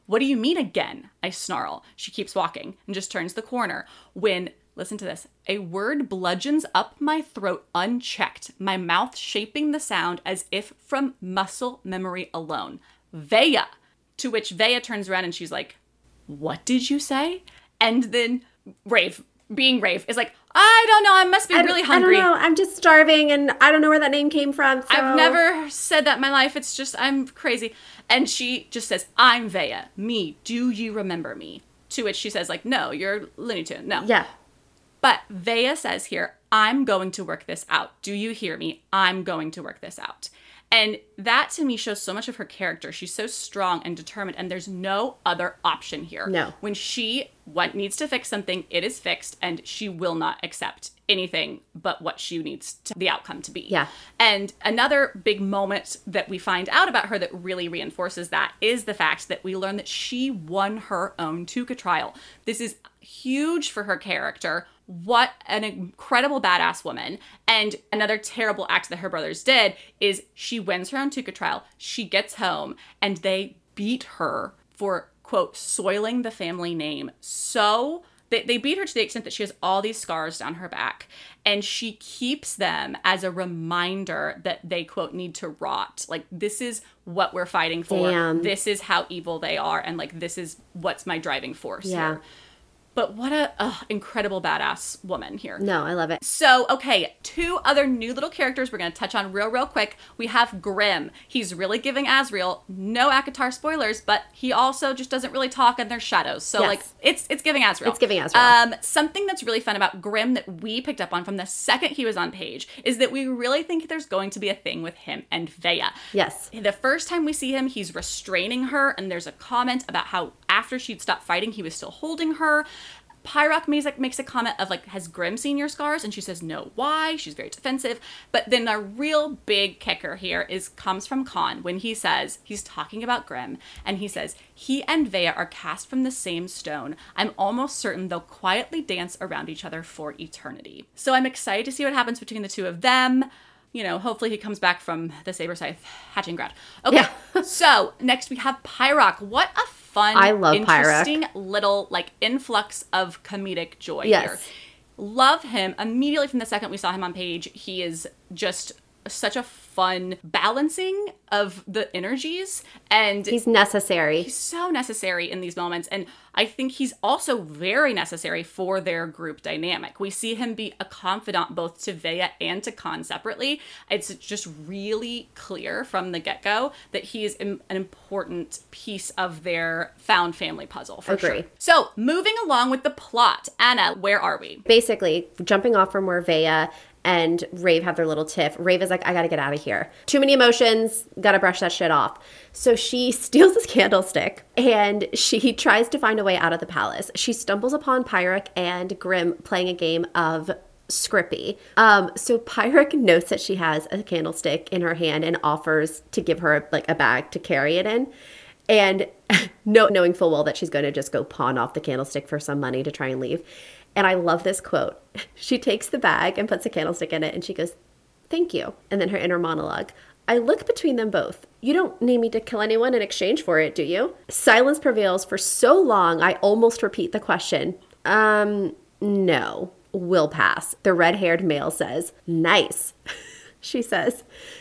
What do you mean again? I snarl. She keeps walking and just turns the corner when, listen to this, a word bludgeons up my throat unchecked, my mouth shaping the sound as if from muscle memory alone. Vea! To which Vea turns around and she's like, what did you say? And then Rave, being Rave, is like, I don't know, I must be I really hungry. I don't know, I'm just starving and I don't know where that name came from. So. I've never said that in my life. It's just, I'm crazy. And she just says, I'm Vea. Me. Do you remember me? To which she says, like, no, you're Looney Tune. No. Yeah. But Vea says here, I'm going to work this out. Do you hear me? I'm going to work this out. And that to me shows so much of her character. She's so strong and determined, and there's no other option here. No. When she what needs to fix something, it is fixed, and she will not accept anything but what she needs to, the outcome to be. Yeah. And another big moment that we find out about her that really reinforces that is the fact that we learn that she won her own Tuca trial. This is huge for her character. What an incredible badass woman. And another terrible act that her brothers did is she wins her own Tuca trial. She gets home and they beat her for, quote, soiling the family name. So they, they beat her to the extent that she has all these scars down her back. And she keeps them as a reminder that they, quote, need to rot. Like, this is what we're fighting for. Damn. This is how evil they are. And, like, this is what's my driving force Yeah. here. But what a uh, incredible badass woman here. No, I love it. So, okay, two other new little characters we're going to touch on real, real quick. We have Grimm. He's really giving Asriel no ACOTAR spoilers, but he also just doesn't really talk and there's shadows. So, Yes. like, it's it's giving Asriel. It's giving Asriel. Um, something that's really fun about Grimm that we picked up on from the second he was on page is that we really think there's going to be a thing with him and Vea. Yes. The first time we see him, he's restraining her, and there's a comment about how after she'd stopped fighting, he was still holding her. Pyrock makes a comment of, like, has Grimm seen your scars? And she says, no, why? She's very defensive. But then the real big kicker here is comes from Khan when he says, he's talking about Grimm, and he says, he and Vea are cast from the same stone. I'm almost certain they'll quietly dance around each other for eternity. So I'm excited to see what happens between the two of them. You know, hopefully he comes back from the Saber Scythe hatching ground. Okay, Yeah. So next we have Pyrock. What a fun, I love interesting little, like, influx of comedic joy Yes. here. Love him. Immediately from the second we saw him on page, he is just such a fun balancing of the energies, and He's necessary. he's so necessary in these moments. And I think he's also very necessary for their group dynamic. We see him be a confidant both to Vea and to Khan separately. It's just really clear from the get-go that he is an important piece of their found family puzzle, for Agree. sure. So, moving along with the plot. Anna, where are we? Basically, jumping off from where Vea and Rave have their little tiff. Rave is like, I gotta get out of here. Too many emotions, gotta brush that shit off. So she steals this candlestick and she tries to find a way out of the palace. She stumbles upon Pyrock and Grimm playing a game of Scrippy. Um, so Pyrock notes that she has a candlestick in her hand and offers to give her like a bag to carry it in. And no, knowing full well that she's going to just go pawn off the candlestick for some money to try and leave. And I love this quote. She takes the bag and puts a candlestick in it and she goes, thank you. And then her inner monologue. I look between them both. You don't need me to kill anyone in exchange for it, do you? Silence prevails for so long, I almost repeat the question. Um, no. We'll pass. The red-haired male says, nice. She says.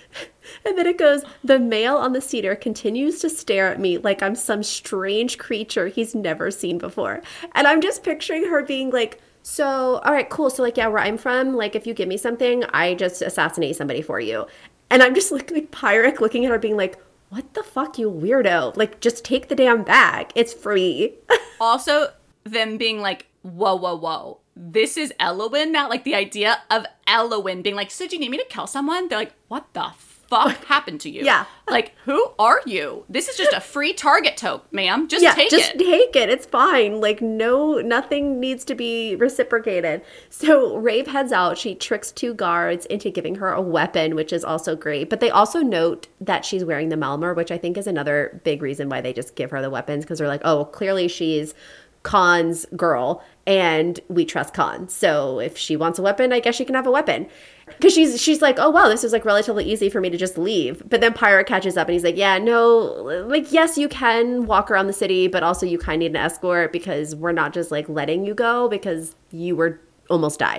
And then it goes, the male on the cedar continues to stare at me like I'm some strange creature he's never seen before. And I'm just picturing her being like, so, all right, cool. So, like, yeah, where I'm from, like, if you give me something, I just assassinate somebody for you. And I'm just looking like Pyrock looking at her being like, what the fuck, you weirdo? Like, just take the damn bag. It's free. Also, them being like, whoa, whoa, whoa. This is Elowin now? Like, the idea of Elowin being like, so do you need me to kill someone? They're like, what the fuck happened to you? Yeah. Like, who are you? This is just a free target toke, ma'am. Just yeah, take just it. take it. It's fine. Like, no, nothing needs to be reciprocated. So Rave heads out. She tricks two guards into giving her a weapon, which is also great. But they also note that she's wearing the Malmor, which I think is another big reason why they just give her the weapons. Because they're like, oh, clearly she's Khan's girl and we trust Khan. So if she wants a weapon, I guess she can have a weapon. Because she's she's like, oh, wow, this is like relatively easy for me to just leave. But then Pyra catches up and he's like, yeah, no, like, yes, you can walk around the city, but also you kind of need an escort because we're not just like letting you go because you were almost died.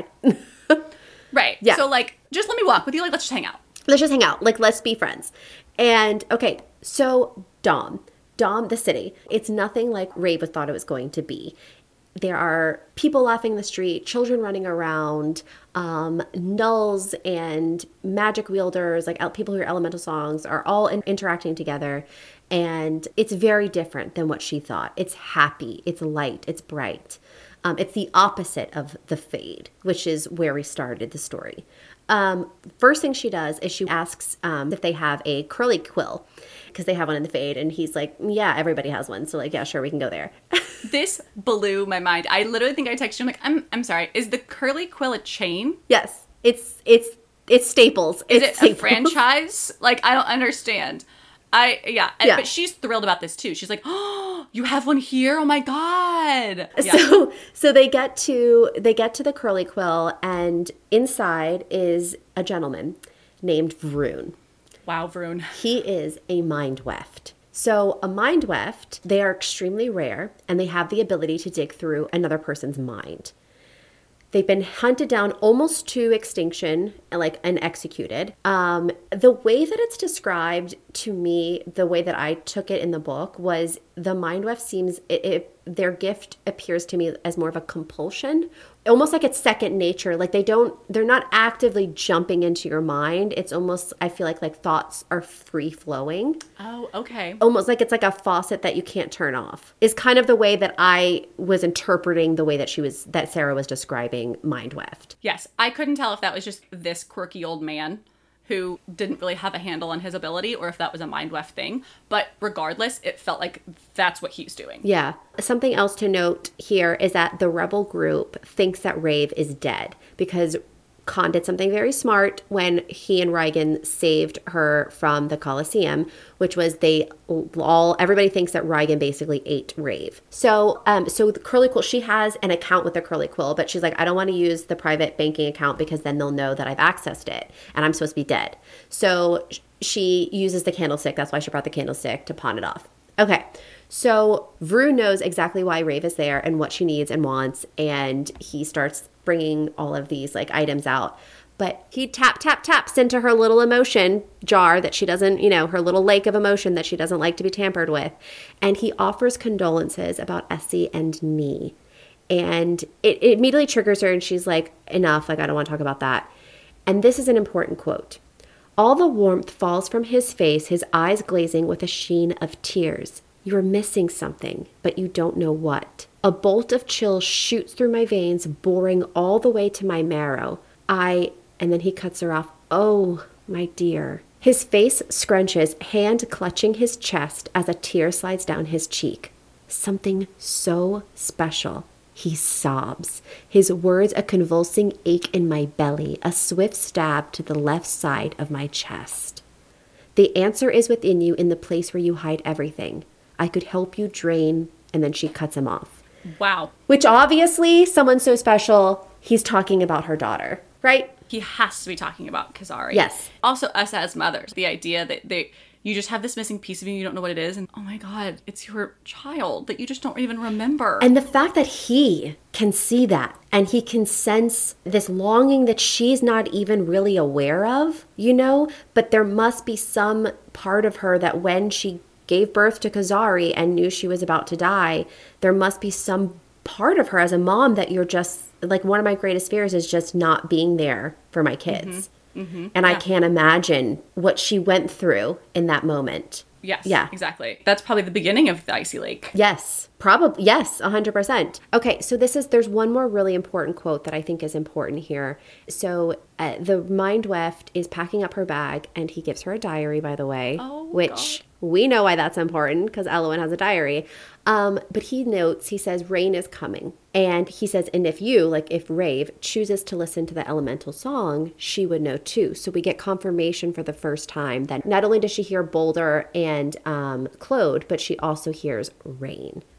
Right. Yeah. So like, just let me walk with you. Like, let's just hang out. Let's just hang out. Like, let's be friends. And okay, so Dom, Dom, the city, it's nothing like Rave thought it was going to be. There are people laughing in the street, children running around, um, nulls and magic wielders, like people who hear elemental songs are all in- interacting together. And it's very different than what she thought. It's happy, it's light, it's bright. Um, it's the opposite of the Fade, which is where we started the story. Um, first thing she does is she asks um, if they have a curly quill because they have one in the Fade. And he's like, yeah, everybody has one. So like, yeah, sure, we can go there. This blew my mind. I literally think I texted him like, I'm I'm sorry. Is the curly quill a chain? Yes, it's it's it's Staples. Is It's it a Staples. franchise? Like, I don't understand. I yeah, and- Yeah. but she's thrilled about this too. She's like, "Oh, you have one here? Oh my god!" Yeah. So so they get to they get to the curly quill, and inside is a gentleman named Vroon. Wow, Vroon. He is a mind weft. So a mind weft, they are extremely rare, and they have the ability to dig through another person's mind. They've been hunted down almost to extinction, like and executed. Um, the way that it's described to me, the way that I took it in the book, was the mind weft seems it, it their gift appears to me as more of a compulsion, almost like it's second nature. Like they don't, they're not actively jumping into your mind. It's almost, I feel like like thoughts are free flowing. Oh, okay. Almost like it's like a faucet that you can't turn off is kind of the way that I was interpreting the way that she was, that Sarah was describing mind weft. Yes, I couldn't tell if that was just this quirky old man who didn't really have a handle on his ability or if that was a mind weft thing. But regardless, it felt like that's what he's doing. Yeah. Something else to note here is that the rebel group thinks that Rave is dead because Khan did something very smart when he and Raigan saved her from the Colosseum, which was they all, everybody thinks that Raigan basically ate Rave. So, um, so the Curly Quill, she has an account with the Curly Quill, but she's like, I don't want to use the private banking account because then they'll know that I've accessed it and I'm supposed to be dead. So she uses the candlestick. That's why she brought the candlestick to pawn it off. Okay. So Vroon knows exactly why Rave is there and what she needs and wants, and he starts bringing all of these like items out. But he tap, tap, taps into her little emotion jar that she doesn't, you know, her little lake of emotion that she doesn't like to be tampered with. And he offers condolences about Essie and Nee. And it, it immediately triggers her and she's like, enough, like I don't want to talk about that. And this is an important quote. All the warmth falls from his face, his eyes glazing with a sheen of tears. You are missing something, but you don't know what. A bolt of chill shoots through my veins, boring all the way to my marrow. I, and then he cuts her off. Oh, my dear. His face scrunches, hand clutching his chest as a tear slides down his cheek. Something so special. He sobs, his words a convulsing ache in my belly, a swift stab to the left side of my chest. The answer is within you in the place where you hide everything. I could help you drain, and then she cuts him off. Wow. Which obviously, someone so special, he's talking about her daughter, right? He has to be talking about Kazari. Yes. Also, us as mothers, the idea that they you just have this missing piece of you, you don't know what it is, and oh my god, it's your child that you just don't even remember. And the fact that he can see that, and he can sense this longing that she's not even really aware of, you know, but there must be some part of her that when she gave birth to Kazari and knew she was about to die, there must be some part of her as a mom that you're just, like, one of my greatest fears is just not being there for my kids. Mm-hmm. Mm-hmm. And yeah. I can't imagine what she went through in that moment. Yes, yeah, exactly. That's probably the beginning of the Icy Lake. Yes, probably. Yes, one hundred percent. Okay, so this is, there's one more really important quote that I think is important here. So uh, the mind weft is packing up her bag, and he gives her a diary, by the way, oh, which God. We know why that's important because Elowen has a diary. Um, but he notes, he says, rain is coming. And he says, and if you, like if Rave, chooses to listen to the elemental song, she would know too. So we get confirmation for the first time that not only does she hear Boulder and um, Claude, but she also hears rain.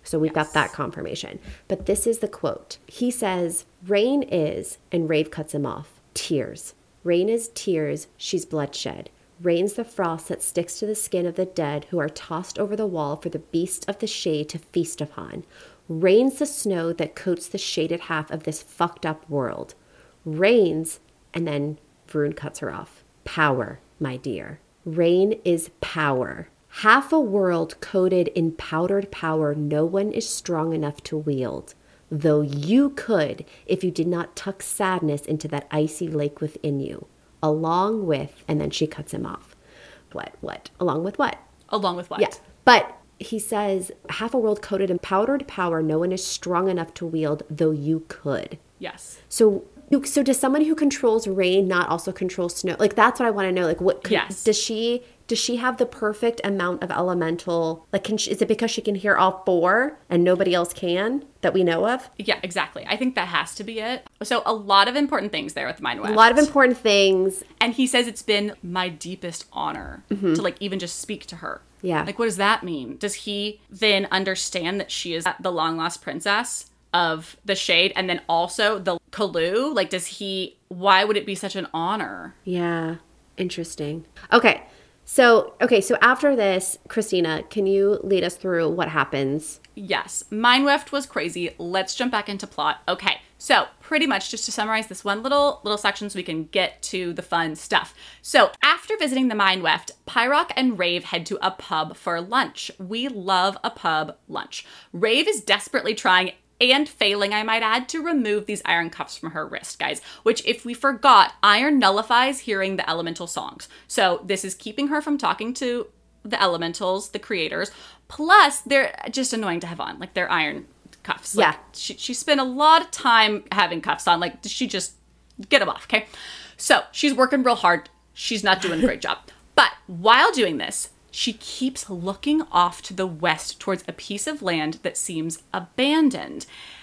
So we've Yes. got that confirmation. But this is the quote. He says, Rain is, and Rave cuts him off, tears. Rain is tears, she's bloodshed. Rain's the frost that sticks to the skin of the dead who are tossed over the wall for the beast of the shade to feast upon. Rain's the snow that coats the shaded half of this fucked up world. Rain's, and then Vroon cuts her off. Power, my dear. Rain is power. Half a world coated in powdered power no one is strong enough to wield. Though you could if you did not tuck sadness into that icy lake within you. Along with, and then she cuts him off. What, what? Along with what? Along with what? Yeah. But he says, half a world coated in powdered power no one is strong enough to wield, though you could. Yes. So, you- so does someone who controls rain not also control snow? Like, that's what I want to know. Like, what could, Yes. does she? Does she have the perfect amount of elemental? Like, can she, is it because she can hear all four and nobody else can that we know of? Yeah, exactly. I think that has to be it. So a lot of important things there with the Mind Weft. A lot of important things. And he says it's been my deepest honor Mm-hmm. to like even just speak to her. Yeah. Like, what does that mean? Does he then understand that she is the long lost princess of the Shade and then also the Kalu? Like, does he, why would it be such an honor? Yeah. Interesting. Okay. So, okay. So after this, Christina, can you lead us through what happens? Yes, Mind Weft was crazy. Let's jump back into plot. Okay, so pretty much just to summarize this one little little section so we can get to the fun stuff. So after visiting the Mind Weft, Pyrock and Rave head to a pub for lunch. We love a pub lunch. Rave is desperately trying and failing, I might add, to remove these iron cuffs from her wrist, guys, which if we forgot, iron nullifies hearing the elemental songs. So this is keeping her from talking to the elementals, the creators, plus they're just annoying to have on, like they're iron cuffs. Like, Yeah. She, she spent a lot of time having cuffs on, like she just get them off, okay? So she's working real hard. She's not doing a great job. But while doing this, she keeps looking off to the west towards a piece of land that seems abandoned.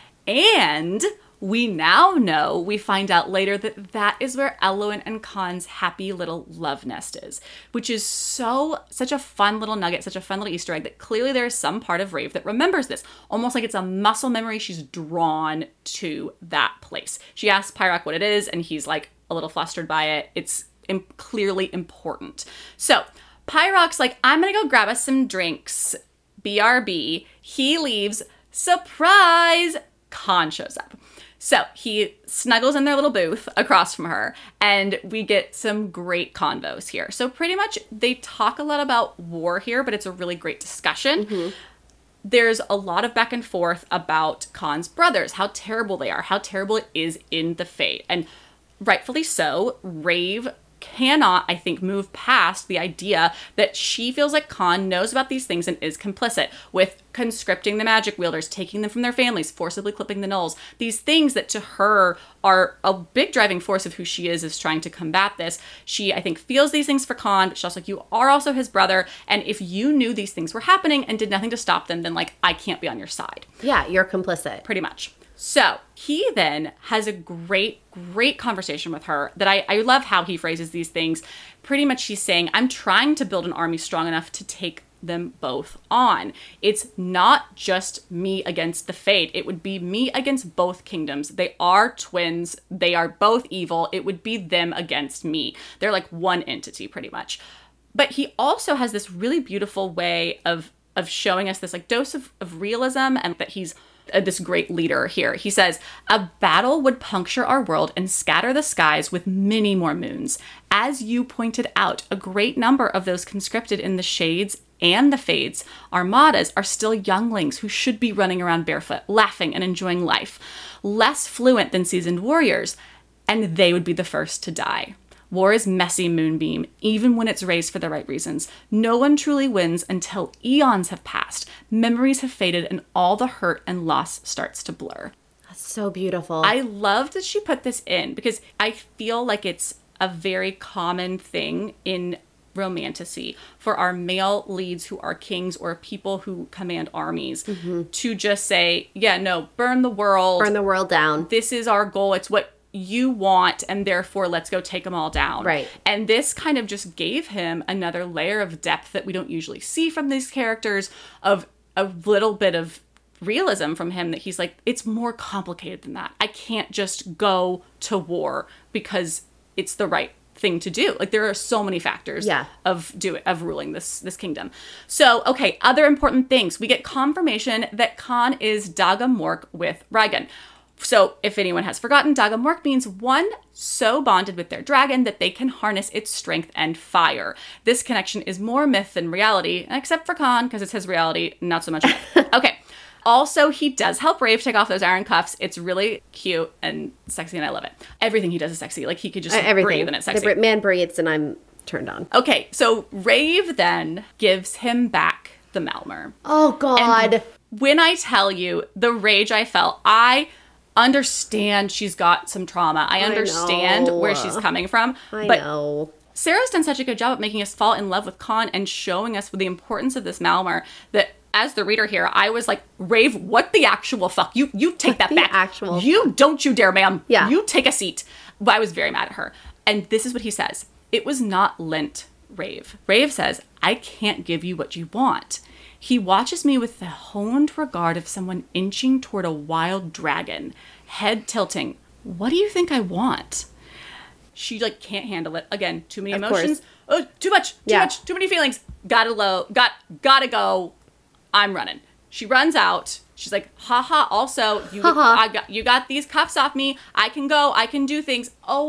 And we now know, we find out later, that that is where Elwyn and Khan's happy little love nest is, which is so, such a fun little nugget, such a fun little Easter egg that clearly there is some part of Rave that remembers this, almost like it's a muscle memory. She's drawn to that place. She asks Pyrock what it is, and he's like a little flustered by it. It's im- clearly important. So Pyrock's like, I'm gonna go grab us some drinks. B R B. He leaves. Surprise! Khan shows up. So he snuggles in their little booth across from her, and we get some great convos here. So pretty much they talk a lot about war here, but it's a really great discussion. Mm-hmm. There's a lot of back and forth about Khan's brothers, how terrible they are, how terrible it is in the Fade. And rightfully so, Rave cannot, I think, move past the idea that she feels like Khan knows about these things and is complicit with conscripting the magic wielders, taking them from their families, forcibly clipping the nulls. These things that to her are a big driving force of who she is, is trying to combat this. She, I think, feels these things for Khan, but she's also like, you are also his brother, and if you knew these things were happening and did nothing to stop them, then, like, I can't be on your side. Yeah, you're complicit. Pretty much. So he then has a great, great conversation with her that I, I love how he phrases these things. Pretty much he's saying, I'm trying to build an army strong enough to take them both on. It's not just me against the Fade. It would be me against both kingdoms. They are twins. They are both evil. It would be them against me. They're like one entity pretty much. But he also has this really beautiful way of, of showing us this like dose of, of realism, and that he's Uh, this great leader here. He says, a battle would puncture our world and scatter the skies with many more moons. As you pointed out, a great number of those conscripted in the Shades and the Fades armadas are still younglings who should be running around barefoot, laughing and enjoying life, less fluent than seasoned warriors, and they would be the first to die. War is messy, Moonbeam, even when it's raised for the right reasons. No one truly wins until eons have passed, memories have faded, and all the hurt and loss starts to blur. That's so beautiful. I love that she put this in because I feel like it's a very common thing in romantasy for our male leads who are kings or people who command armies mm-hmm. to just say, yeah, no, burn the world. Burn the world down. This is our goal. It's what you want, and therefore let's go take them all down. Right. And this kind of just gave him another layer of depth that we don't usually see from these characters, of a little bit of realism from him that he's like, it's more complicated than that. I can't just go to war because it's the right thing to do. Like, there are so many factors yeah. of do of ruling this this kingdom. So, okay, other important things. We get confirmation that Khan is Dagamork with Raigan. So, if anyone has forgotten, Dagamork means one so bonded with their dragon that they can harness its strength and fire. This connection is more myth than reality, except for Khan, because it's his reality, not so much myth. Okay. Also, he does help Rave take off those iron cuffs. It's really cute and sexy, and I love it. Everything he does is sexy. Like, he could just uh, breathe, and it's sexy. The man breathes, and I'm turned on. Okay, so Rave then gives him back the Malmer. Oh, God. And when I tell you the rage I felt, I understand she's got some trauma. I understand I know. where she's coming from. I but know. Sarah's done such a good job at making us fall in love with Khan and showing us the importance of this Malmer that as the reader here, I was like, Rave, what the actual fuck? You you take that the back. Actual. You don't you dare, ma'am. Yeah. You take a seat. But I was very mad at her. And this is what he says. It was not lent, Rave. Rave says, I can't give you what you want. He watches me with the honed regard of someone inching toward a wild dragon, head tilting. What do you think I want? She like can't handle it. Again, too many Of emotions. course. Oh, too much, too Yeah. much, too many feelings. Gotta low, got, gotta go. I'm running. She runs out. She's like, haha, also, you, Ha-ha. I got, you got these cuffs off me. I can go. I can do things.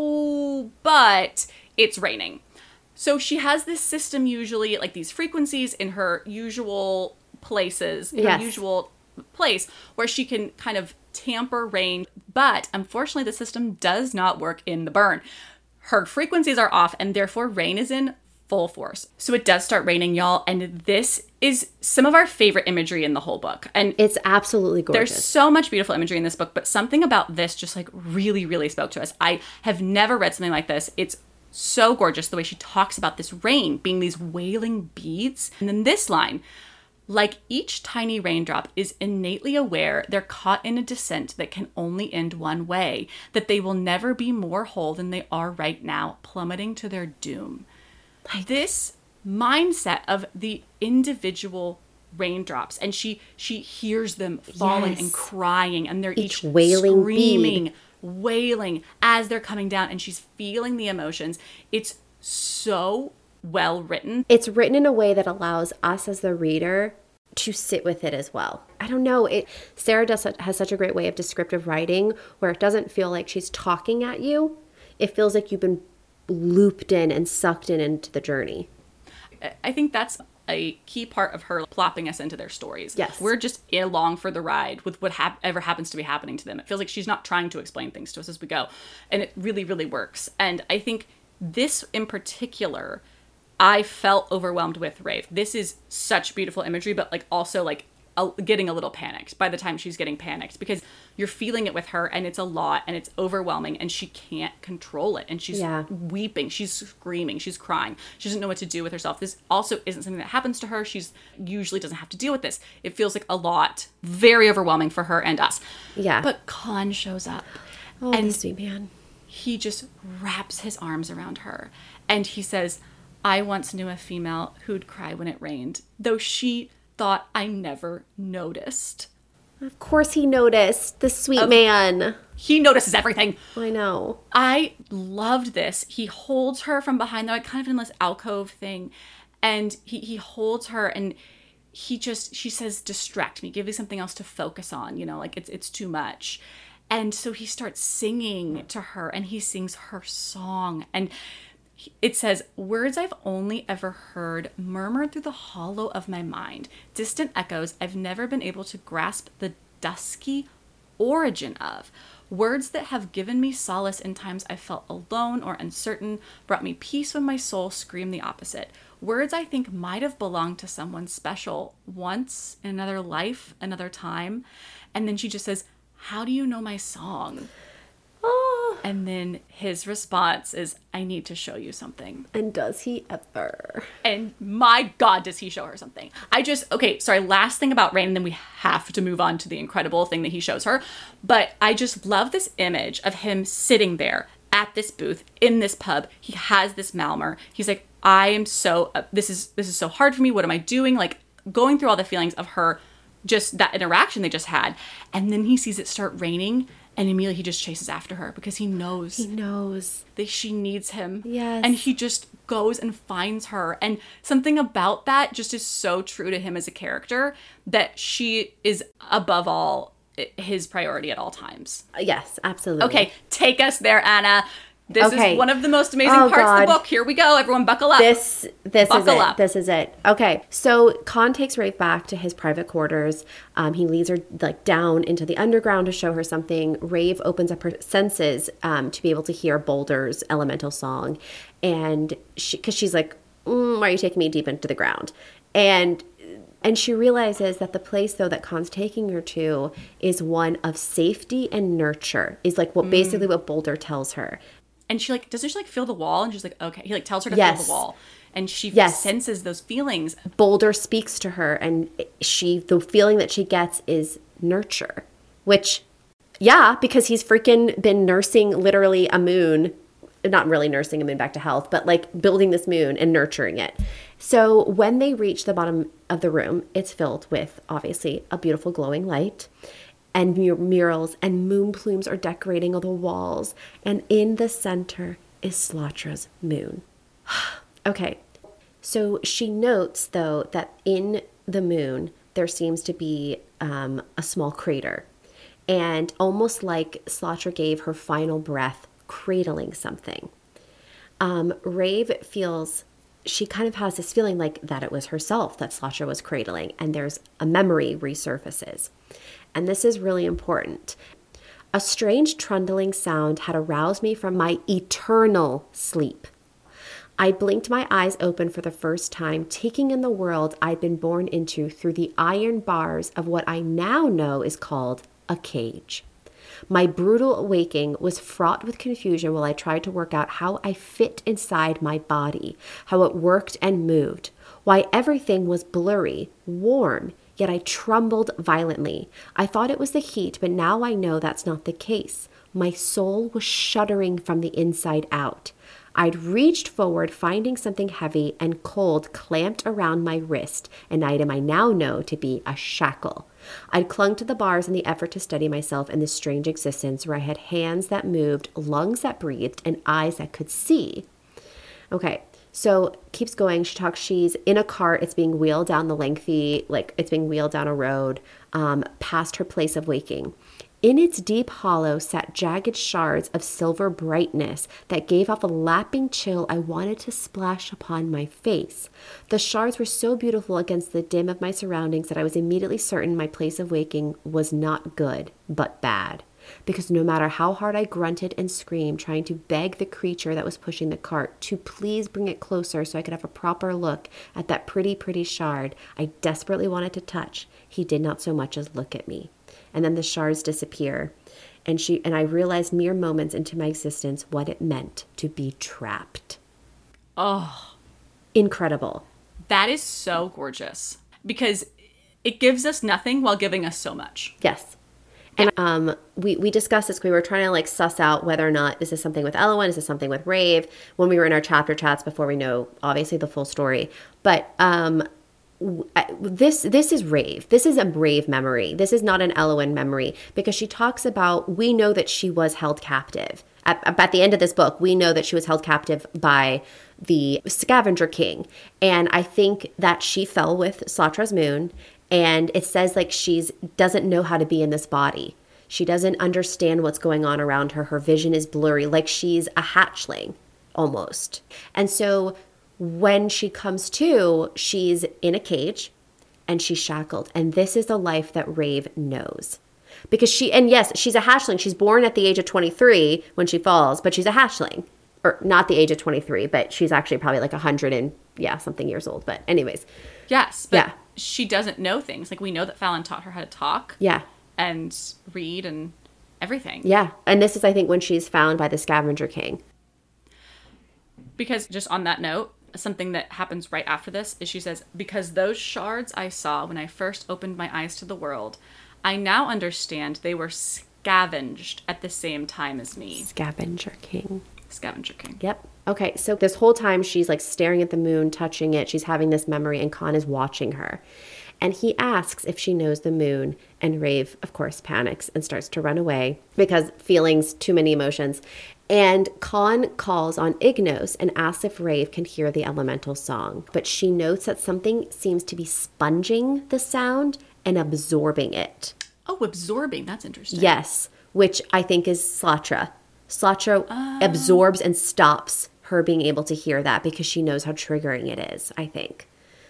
Oh, but it's raining. So she has this system usually, like these frequencies in her usual places, in Yes. her usual place, where she can kind of tamper rain. But unfortunately, the system does not work in the burn. Her frequencies are off, and therefore rain is in full force. So it does start raining, y'all, and this is some of our favorite imagery in the whole book. And It's absolutely gorgeous. there's so much beautiful imagery in this book, but something about this just like really, really spoke to us. I have never read something like this. It's so gorgeous the way she talks about this rain being these wailing beads. And then this line, like each tiny raindrop is innately aware they're caught in a descent that can only end one way, that they will never be more whole than they are right now, plummeting to their doom. This mindset of the individual raindrops, and she she hears them falling Yes. and crying, and they're each, Each wailing screaming, bead. wailing as they're coming down, and she's feeling the emotions. It's so well written. It's written in a way that allows us as the reader to sit with it as well. I don't know. It Sarah does such, has such a great way of descriptive writing where it doesn't feel like she's talking at you. It feels like you've been looped in and sucked in into the journey. I think that's a key part of her plopping us into their stories. Yes. We're just along for the ride with whatever happens to be happening to them. It feels like she's not trying to explain things to us as we go. And it really, really works. And I think this in particular, I felt overwhelmed with Rave. This is such beautiful imagery, but like also like a, getting a little panicked by the time she's getting panicked, because you're feeling it with her, and it's a lot, and it's overwhelming, and she can't control it, and she's Yeah. weeping, she's screaming, she's crying, she doesn't know what to do with herself. This also isn't something that happens to her. She's usually doesn't have to deal with this. It feels like a lot, very overwhelming for her and us. Yeah. But Khan shows up, Oh, and the sweet man. he just wraps his arms around her, and he says, I once knew a female who'd cry when it rained, though she thought I never noticed. Of course he noticed. The sweet Of- man. He notices everything. I know. I loved this. He holds her from behind, though, like kind of in this alcove thing, and he, he holds her, and he just, she says, distract me, give me something else to focus on, you know, like it's it's too much. And so he starts singing to her, and he sings her song, and it says, words I've only ever heard murmured through the hollow of my mind, distant echoes I've never been able to grasp the dusky origin of. Words that have given me solace in times I felt alone or uncertain, brought me peace when my soul screamed the opposite. Words I think might have belonged to someone special once in another life, another time. And then she just says, how do you know my song? Oh. And then his response is, I need to show you something. And does he ever? And my God, does he show her something. I just, okay, sorry, last thing about Rain, and then we have to move on to the incredible thing that he shows her. But I just love this image of him sitting there at this booth in this pub. He has this Malmer. He's like, I am so, uh, this is, this is so hard for me. What am I doing? Like going through all the feelings of her just that interaction they just had. And then he sees it start raining, and immediately he just chases after her because he knows. He knows. That she needs him. Yes. And he just goes and finds her. And something about that just is so true to him as a character, that she is above all his priority at all times. Yes, absolutely. Okay, take us there, Anna. This Okay. is one of the most amazing Oh, parts God. of the book. Here we go. Everyone buckle up. This this Buckle is it. up. This is it. Okay, so Khan takes Rafe back to his private quarters. Um, he leads her like down into the underground to show her something. Rafe opens up her senses um, to be able to hear Boulder's elemental song, and she because she's like, mm, "Why are you taking me deep into the ground?" And and she realizes that the place though that Khan's taking her to is one of safety and nurture. Is like what basically what Boulder tells her. And she like, doesn't she like feel the wall? And she's like, okay. He like tells her to Yes. feel the wall. And she Yes. senses those feelings. Boulder speaks to her, and she the feeling that she gets is nurture, which, yeah, because he's freaking been nursing literally a moon, not really nursing a moon back to health, but like building this moon and nurturing it. So when they reach the bottom of the room, it's filled with obviously a beautiful glowing light. And mur- murals and moon plumes are decorating all the walls. And in the center is Slatra's moon. Okay, so she notes, though, that in the moon, there seems to be um, a small crater. And almost like Slatra gave her final breath cradling something. Um, Rave feels, she kind of has this feeling like that it was herself that Slatra was cradling. And there's a memory resurfaces. And this is really important. A strange trundling sound had aroused me from my eternal sleep. I blinked my eyes open for the first time, taking in the world I'd been born into through the iron bars of what I now know is called a cage. My brutal awaking was fraught with confusion while I tried to work out how I fit inside my body, how it worked and moved, why everything was blurry, warm, yet I trembled violently. I thought it was the heat, but now I know that's not the case. My soul was shuddering from the inside out. I'd reached forward, finding something heavy and cold clamped around my wrist, an item I now know to be a shackle. I'd clung to the bars in the effort to steady myself in this strange existence where I had hands that moved, lungs that breathed, and eyes that could see. Okay. So keeps going. She talks. She's in a cart. It's being wheeled down the lengthy, like it's being wheeled down a road um, past her place of waking. In its deep hollow sat jagged shards of silver brightness that gave off a lapping chill I wanted to splash upon my face. The shards were so beautiful against the dim of my surroundings that I was immediately certain my place of waking was not good, but bad. Because no matter how hard I grunted and screamed, trying to beg the creature that was pushing the cart to please bring it closer so I could have a proper look at that pretty, pretty shard I desperately wanted to touch, he did not so much as look at me. And then the shards disappear, and she and I realized mere moments into my existence what it meant to be trapped. Oh. Incredible. That is so gorgeous. Because it gives us nothing while giving us so much. Yes. And um, we, we discussed this. We were trying to like suss out whether or not is this something with Elowen, is this something with Rave, when we were in our chapter chats before we know, obviously, the full story. But um, w- this this is Rave. This is a Rave memory. This is not an Elowen memory because she talks about, we know that she was held captive. At, at the end of this book, we know that she was held captive by the Scavenger King. And I think that she fell with Slatra's moon. And it says like she's doesn't know how to be in this body. She doesn't understand what's going on around her. Her vision is blurry, like she's a hatchling almost. And so when she comes to, she's in a cage and she's shackled. And this is the life that Rave knows. Because she, and yes, she's a hatchling. She's born at the age of twenty-three when she falls, but she's a hatchling. Or not the age of twenty-three, but she's actually probably like one hundred and, yeah, something years old. But anyways. Yes, but yeah. She doesn't know things. Like, we know that Fallon taught her how to talk. Yeah. And read and everything. Yeah. And this is, I think, when she's found by the Scavenger King. Because just on that note, something that happens right after this is she says, because those shards I saw when I first opened my eyes to the world, I now understand they were scavenged at the same time as me. Scavenger King. Scavenger King. Yep. Okay, so this whole time she's like staring at the moon, touching it. She's having this memory and Khan is watching her. And he asks if she knows the moon, and Rave, of course, panics and starts to run away because feelings, too many emotions. And Khan calls on Ignos and asks if Rave can hear the elemental song. But she notes that something seems to be sponging the sound and absorbing it. Oh, absorbing. That's interesting. Yes, which I think is Slatra. Slatra Oh. absorbs and stops her being able to hear that because she knows how triggering it is, I think.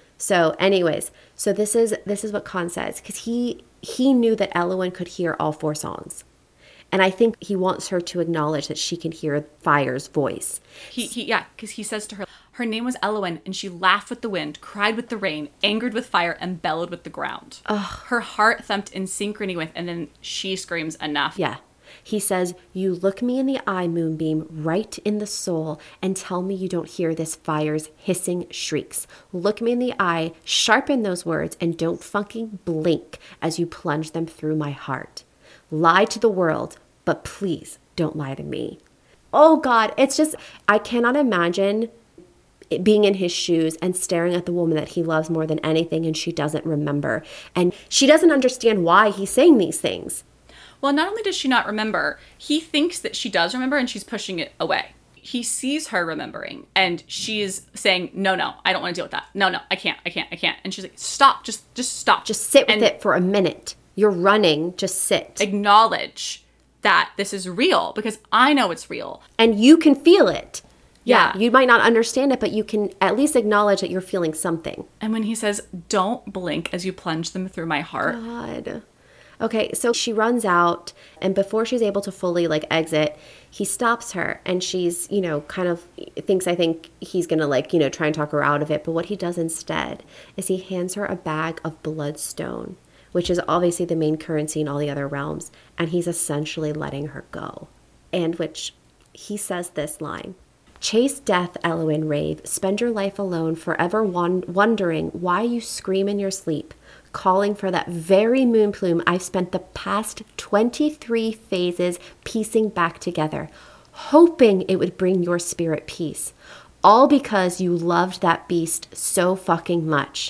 So anyways, so this is this is what Khan says, because he he knew that Elowen could hear all four songs. And I think he wants her to acknowledge that she can hear Fire's voice. He, he yeah, because he says to her, her name was Elowen, and she laughed with the wind, cried with the rain, angered with fire, and bellowed with the ground. Ugh. Her heart thumped in synchrony with, and then she screams, enough. Yeah. He says, you look me in the eye, Moonbeam, right in the soul, and tell me you don't hear this fire's hissing shrieks. Look me in the eye, sharpen those words, and don't fucking blink as you plunge them through my heart. Lie to the world, but please don't lie to me. Oh God, it's just, I cannot imagine being in his shoes and staring at the woman that he loves more than anything, and she doesn't remember. And she doesn't understand why he's saying these things. Well, not only does she not remember, he thinks that she does remember and she's pushing it away. He sees her remembering and she is saying, no, no, I don't want to deal with that. No, no, I can't, I can't, I can't. And she's like, stop, just just stop. Just sit with and it for a minute. You're running, just sit. Acknowledge that this is real because I know it's real. And you can feel it. Yeah. Yeah. You might not understand it, but you can at least acknowledge that you're feeling something. And when he says, don't blink as you plunge them through my heart. God. Okay, so she runs out, and before she's able to fully, like, exit, he stops her, and she's, you know, kind of thinks, I think, he's gonna, like, you know, try and talk her out of it, but what he does instead is he hands her a bag of bloodstone, which is obviously the main currency in all the other realms, and he's essentially letting her go. And which, he says this line, chase death, Elowen Rave, spend your life alone, forever won- wondering why you scream in your sleep, calling for that very moon plume I've spent the past twenty-three phases piecing back together, hoping it would bring your spirit peace, all because you loved that beast so fucking much.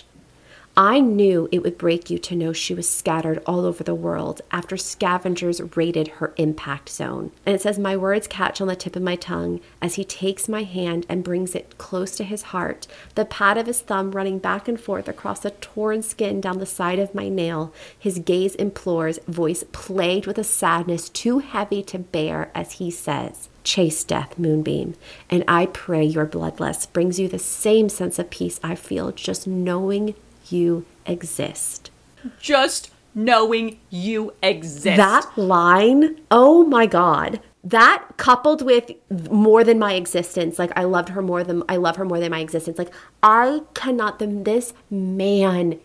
I knew it would break you to know she was scattered all over the world after scavengers raided her impact zone. And it says, my words catch on the tip of my tongue as he takes my hand and brings it close to his heart, the pad of his thumb running back and forth across the torn skin down the side of my nail. His gaze implores, voice plagued with a sadness too heavy to bear as he says, chase death, Moonbeam, and I pray your bloodlust brings you the same sense of peace I feel just knowing you exist. Just knowing you exist. That line, oh my God. That coupled with more than my existence, like I loved her more than, I love her more than my existence. Like I cannot, this man.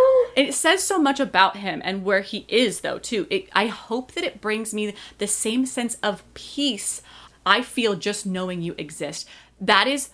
It says so much about him and where he is though too. It, I hope that it brings me the same sense of peace I feel just knowing you exist. That is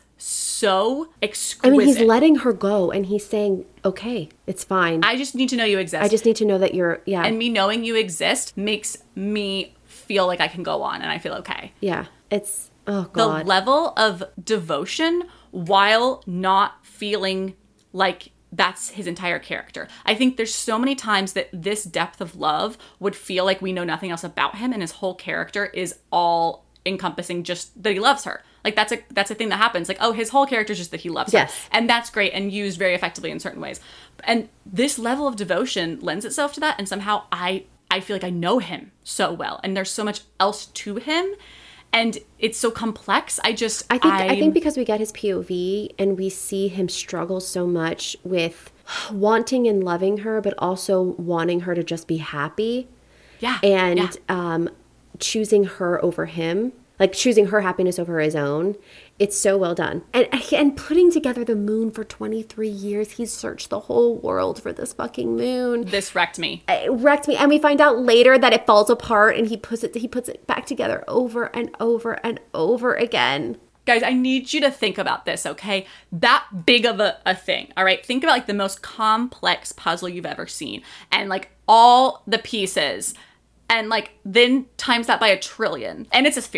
so exquisite. I mean, he's letting her go and he's saying, okay, it's fine. I just need to know you exist. I just need to know that you're, yeah. And me knowing you exist makes me feel like I can go on and I feel okay. Yeah. It's, oh God. The level of devotion while not feeling like that's his entire character. I think there's so many times that this depth of love would feel like we know nothing else about him and his whole character is all encompassing just that he loves her. Like that's a that's a thing that happens. Like, oh, his whole character is just that he loves yes. her. And that's great and used very effectively in certain ways. And this level of devotion lends itself to that. And somehow I I feel like I know him so well. And there's so much else to him. And it's so complex. I just I think I'm, I think because we get his P O V and we see him struggle so much with wanting and loving her, but also wanting her to just be happy. Yeah. And yeah. um choosing her over him, like choosing her happiness over his own. It's so well done. And and putting together the moon for twenty-three years. He's searched the whole world for this fucking moon. This wrecked me. It wrecked me. And we find out later that it falls apart and he puts it he puts it back together over and over and over again. Guys, I need you to think about this, okay? That big of a, a thing, all right? Think about like the most complex puzzle you've ever seen. And like all the pieces. And like then times that by a trillion. And it's a sphere.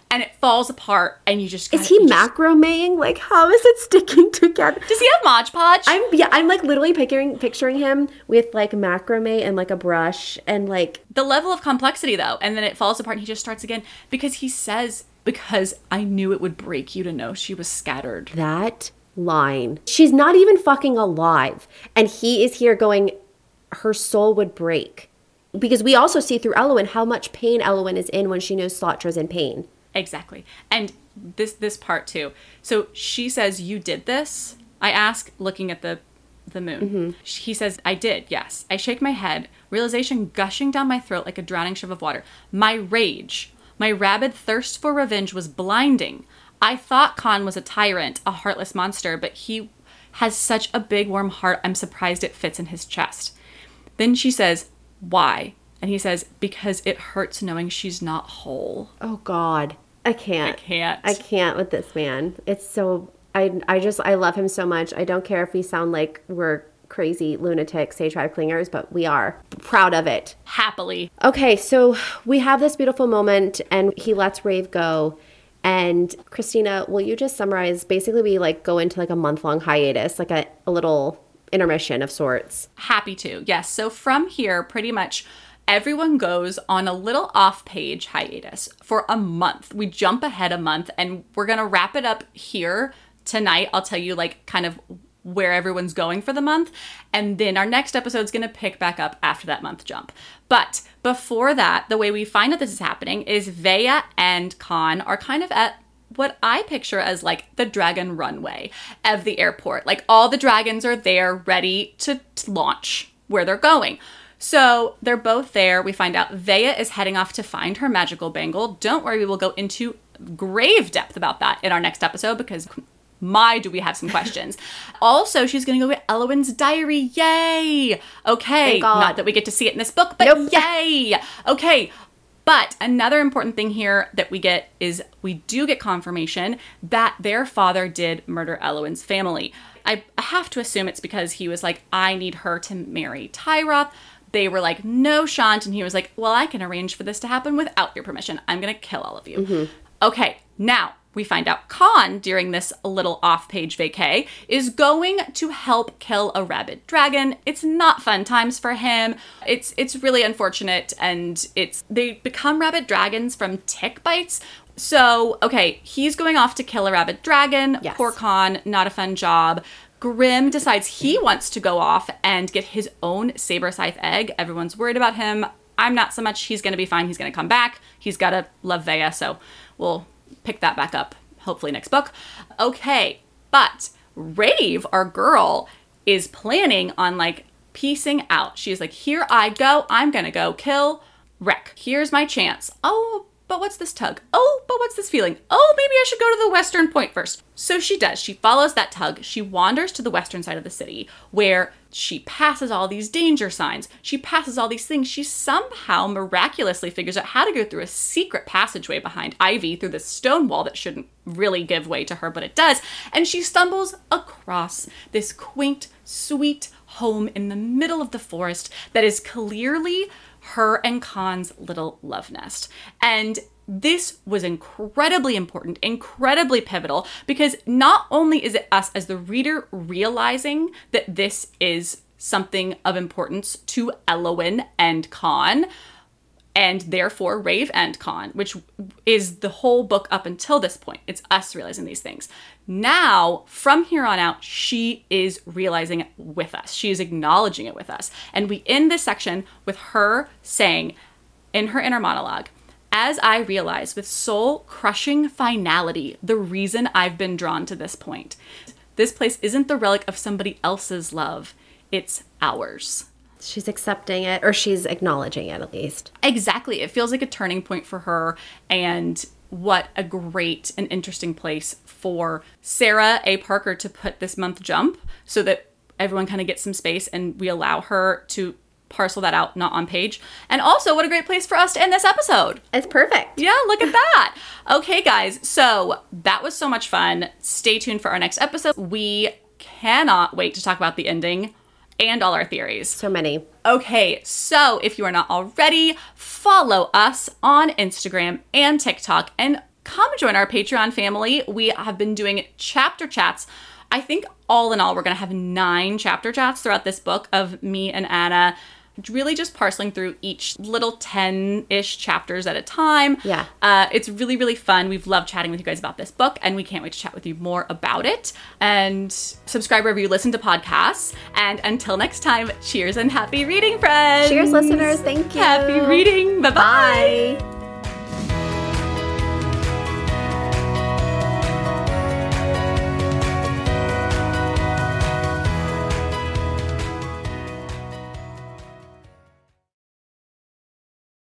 and it falls apart, and you just gotta, Is he you just, macrameing? Like, how is it sticking together? Does he have Mod Podge? I'm yeah, I'm like literally picturing picturing him with like macrame and like a brush and like the level of complexity though, and then it falls apart and he just starts again because he says, because I knew it would break you to know she was scattered. that line. She's not even fucking alive, and he is here going, her soul would break. Because we also see through Eowyn how much pain Eowyn is in when she knows Slotra's in pain. Exactly. And this this part too. So she says, you did this? I ask, looking at the the moon. Mm-hmm. He says, I did, yes. I shake my head, realization gushing down my throat like a drowning shove of water. My rage, my rabid thirst for revenge was blinding. I thought Con was a tyrant, a heartless monster, but he has such a big warm heart, I'm surprised it fits in his chest. Then she says, why? And he says, because it hurts knowing she's not whole. Oh God, I can't. I can't. I can't with this man. It's so, I, I just, I love him so much. I don't care if we sound like we're crazy lunatic Sage Five Clingers, but we are proud of it. Happily. Okay, so we have this beautiful moment and he lets Rave go. And Christina, will you just summarize? Basically, we like go into like a month-long hiatus, like a, a little intermission of sorts. Happy to, yes. So from here, pretty much everyone goes on a little off-page hiatus for a month. We jump ahead a month, and we're going to wrap it up here tonight. I'll tell you like kind of where everyone's going for the month, and then our next episode is going to pick back up after that month jump. But before that, the way we find out this is happening is Veya and Con are kind of at what I picture as like the dragon runway of the airport. Like all the dragons are there ready to, to launch where they're going. So they're both there. We find out Veya is heading off to find her magical bangle. Don't worry, we will go into grave depth about that in our next episode because my, do we have some questions. Also, she's going to go get Eowyn's diary. Yay! Okay, not that we get to see it in this book, but nope. Yay! Okay. But another important thing here that we get is we do get confirmation that their father did murder Eowyn's family. I have to assume it's because he was like, I need her to marry Tyroth. They were like, no, Shant. And he was like, well, I can arrange for this to happen without your permission. I'm going to kill all of you. Mm-hmm. Okay, now we find out Con, during this little off-page vacay, is going to help kill a rabid dragon. It's not fun times for him. It's it's really unfortunate, and it's they become rabid dragons from tick bites. So, okay, he's going off to kill a rabid dragon. Yes. Poor Con, not a fun job. Grimm decides he wants to go off and get his own saber scythe egg. Everyone's worried about him. I'm not so much. He's going to be fine. He's going to come back. He's got to love Veya, so we'll pick that back up hopefully next book. Okay, but Rave, our girl, is planning on like piecing out. She's like, here I go. I'm gonna go kill Wreck. Here's my chance. Oh, but what's this tug? Oh, but what's this feeling? Oh, maybe I should go to the western point first. So she does. She follows that tug. She wanders to the western side of the city where she passes all these danger signs. She passes all these things. She somehow miraculously figures out how to go through a secret passageway behind Ivy through this stone wall that shouldn't really give way to her, but it does. And she stumbles across this quaint, sweet home in the middle of the forest that is clearly her and Con's little love nest. And this was incredibly important, incredibly pivotal, because not only is it us as the reader realizing that this is something of importance to Eowyn and Con, and therefore Rave and Con, which is the whole book up until this point. It's us realizing these things. Now, from here on out, she is realizing it with us. She is acknowledging it with us. And we end this section with her saying in her inner monologue, as I realize with soul-crushing finality the reason I've been drawn to this point. This place isn't the relic of somebody else's love. It's ours. She's accepting it, or she's acknowledging it at least. Exactly. It feels like a turning point for her, and what a great and interesting place for Sarah A. Parker to put this month jump so that everyone kind of gets some space and we allow her to parcel that out, not on page. And also, what a great place for us to end this episode. It's perfect. Yeah, look at that. Okay, guys. So that was so much fun. Stay tuned for our next episode. We cannot wait to talk about the ending and all our theories. So many. Okay, so if you are not already, follow us on Instagram and TikTok and come join our Patreon family. We have been doing chapter chats. I think all in all, we're going to have nine chapter chats throughout this book of me and Anna really just parceling through each little ten-ish chapters at a time. Yeah. Uh, it's really, really fun. We've loved chatting with you guys about this book, and we can't wait to chat with you more about it. And subscribe wherever you listen to podcasts. And until next time, cheers and happy reading, friends. Cheers, listeners. Thank you. Happy reading. Bye-bye. Bye.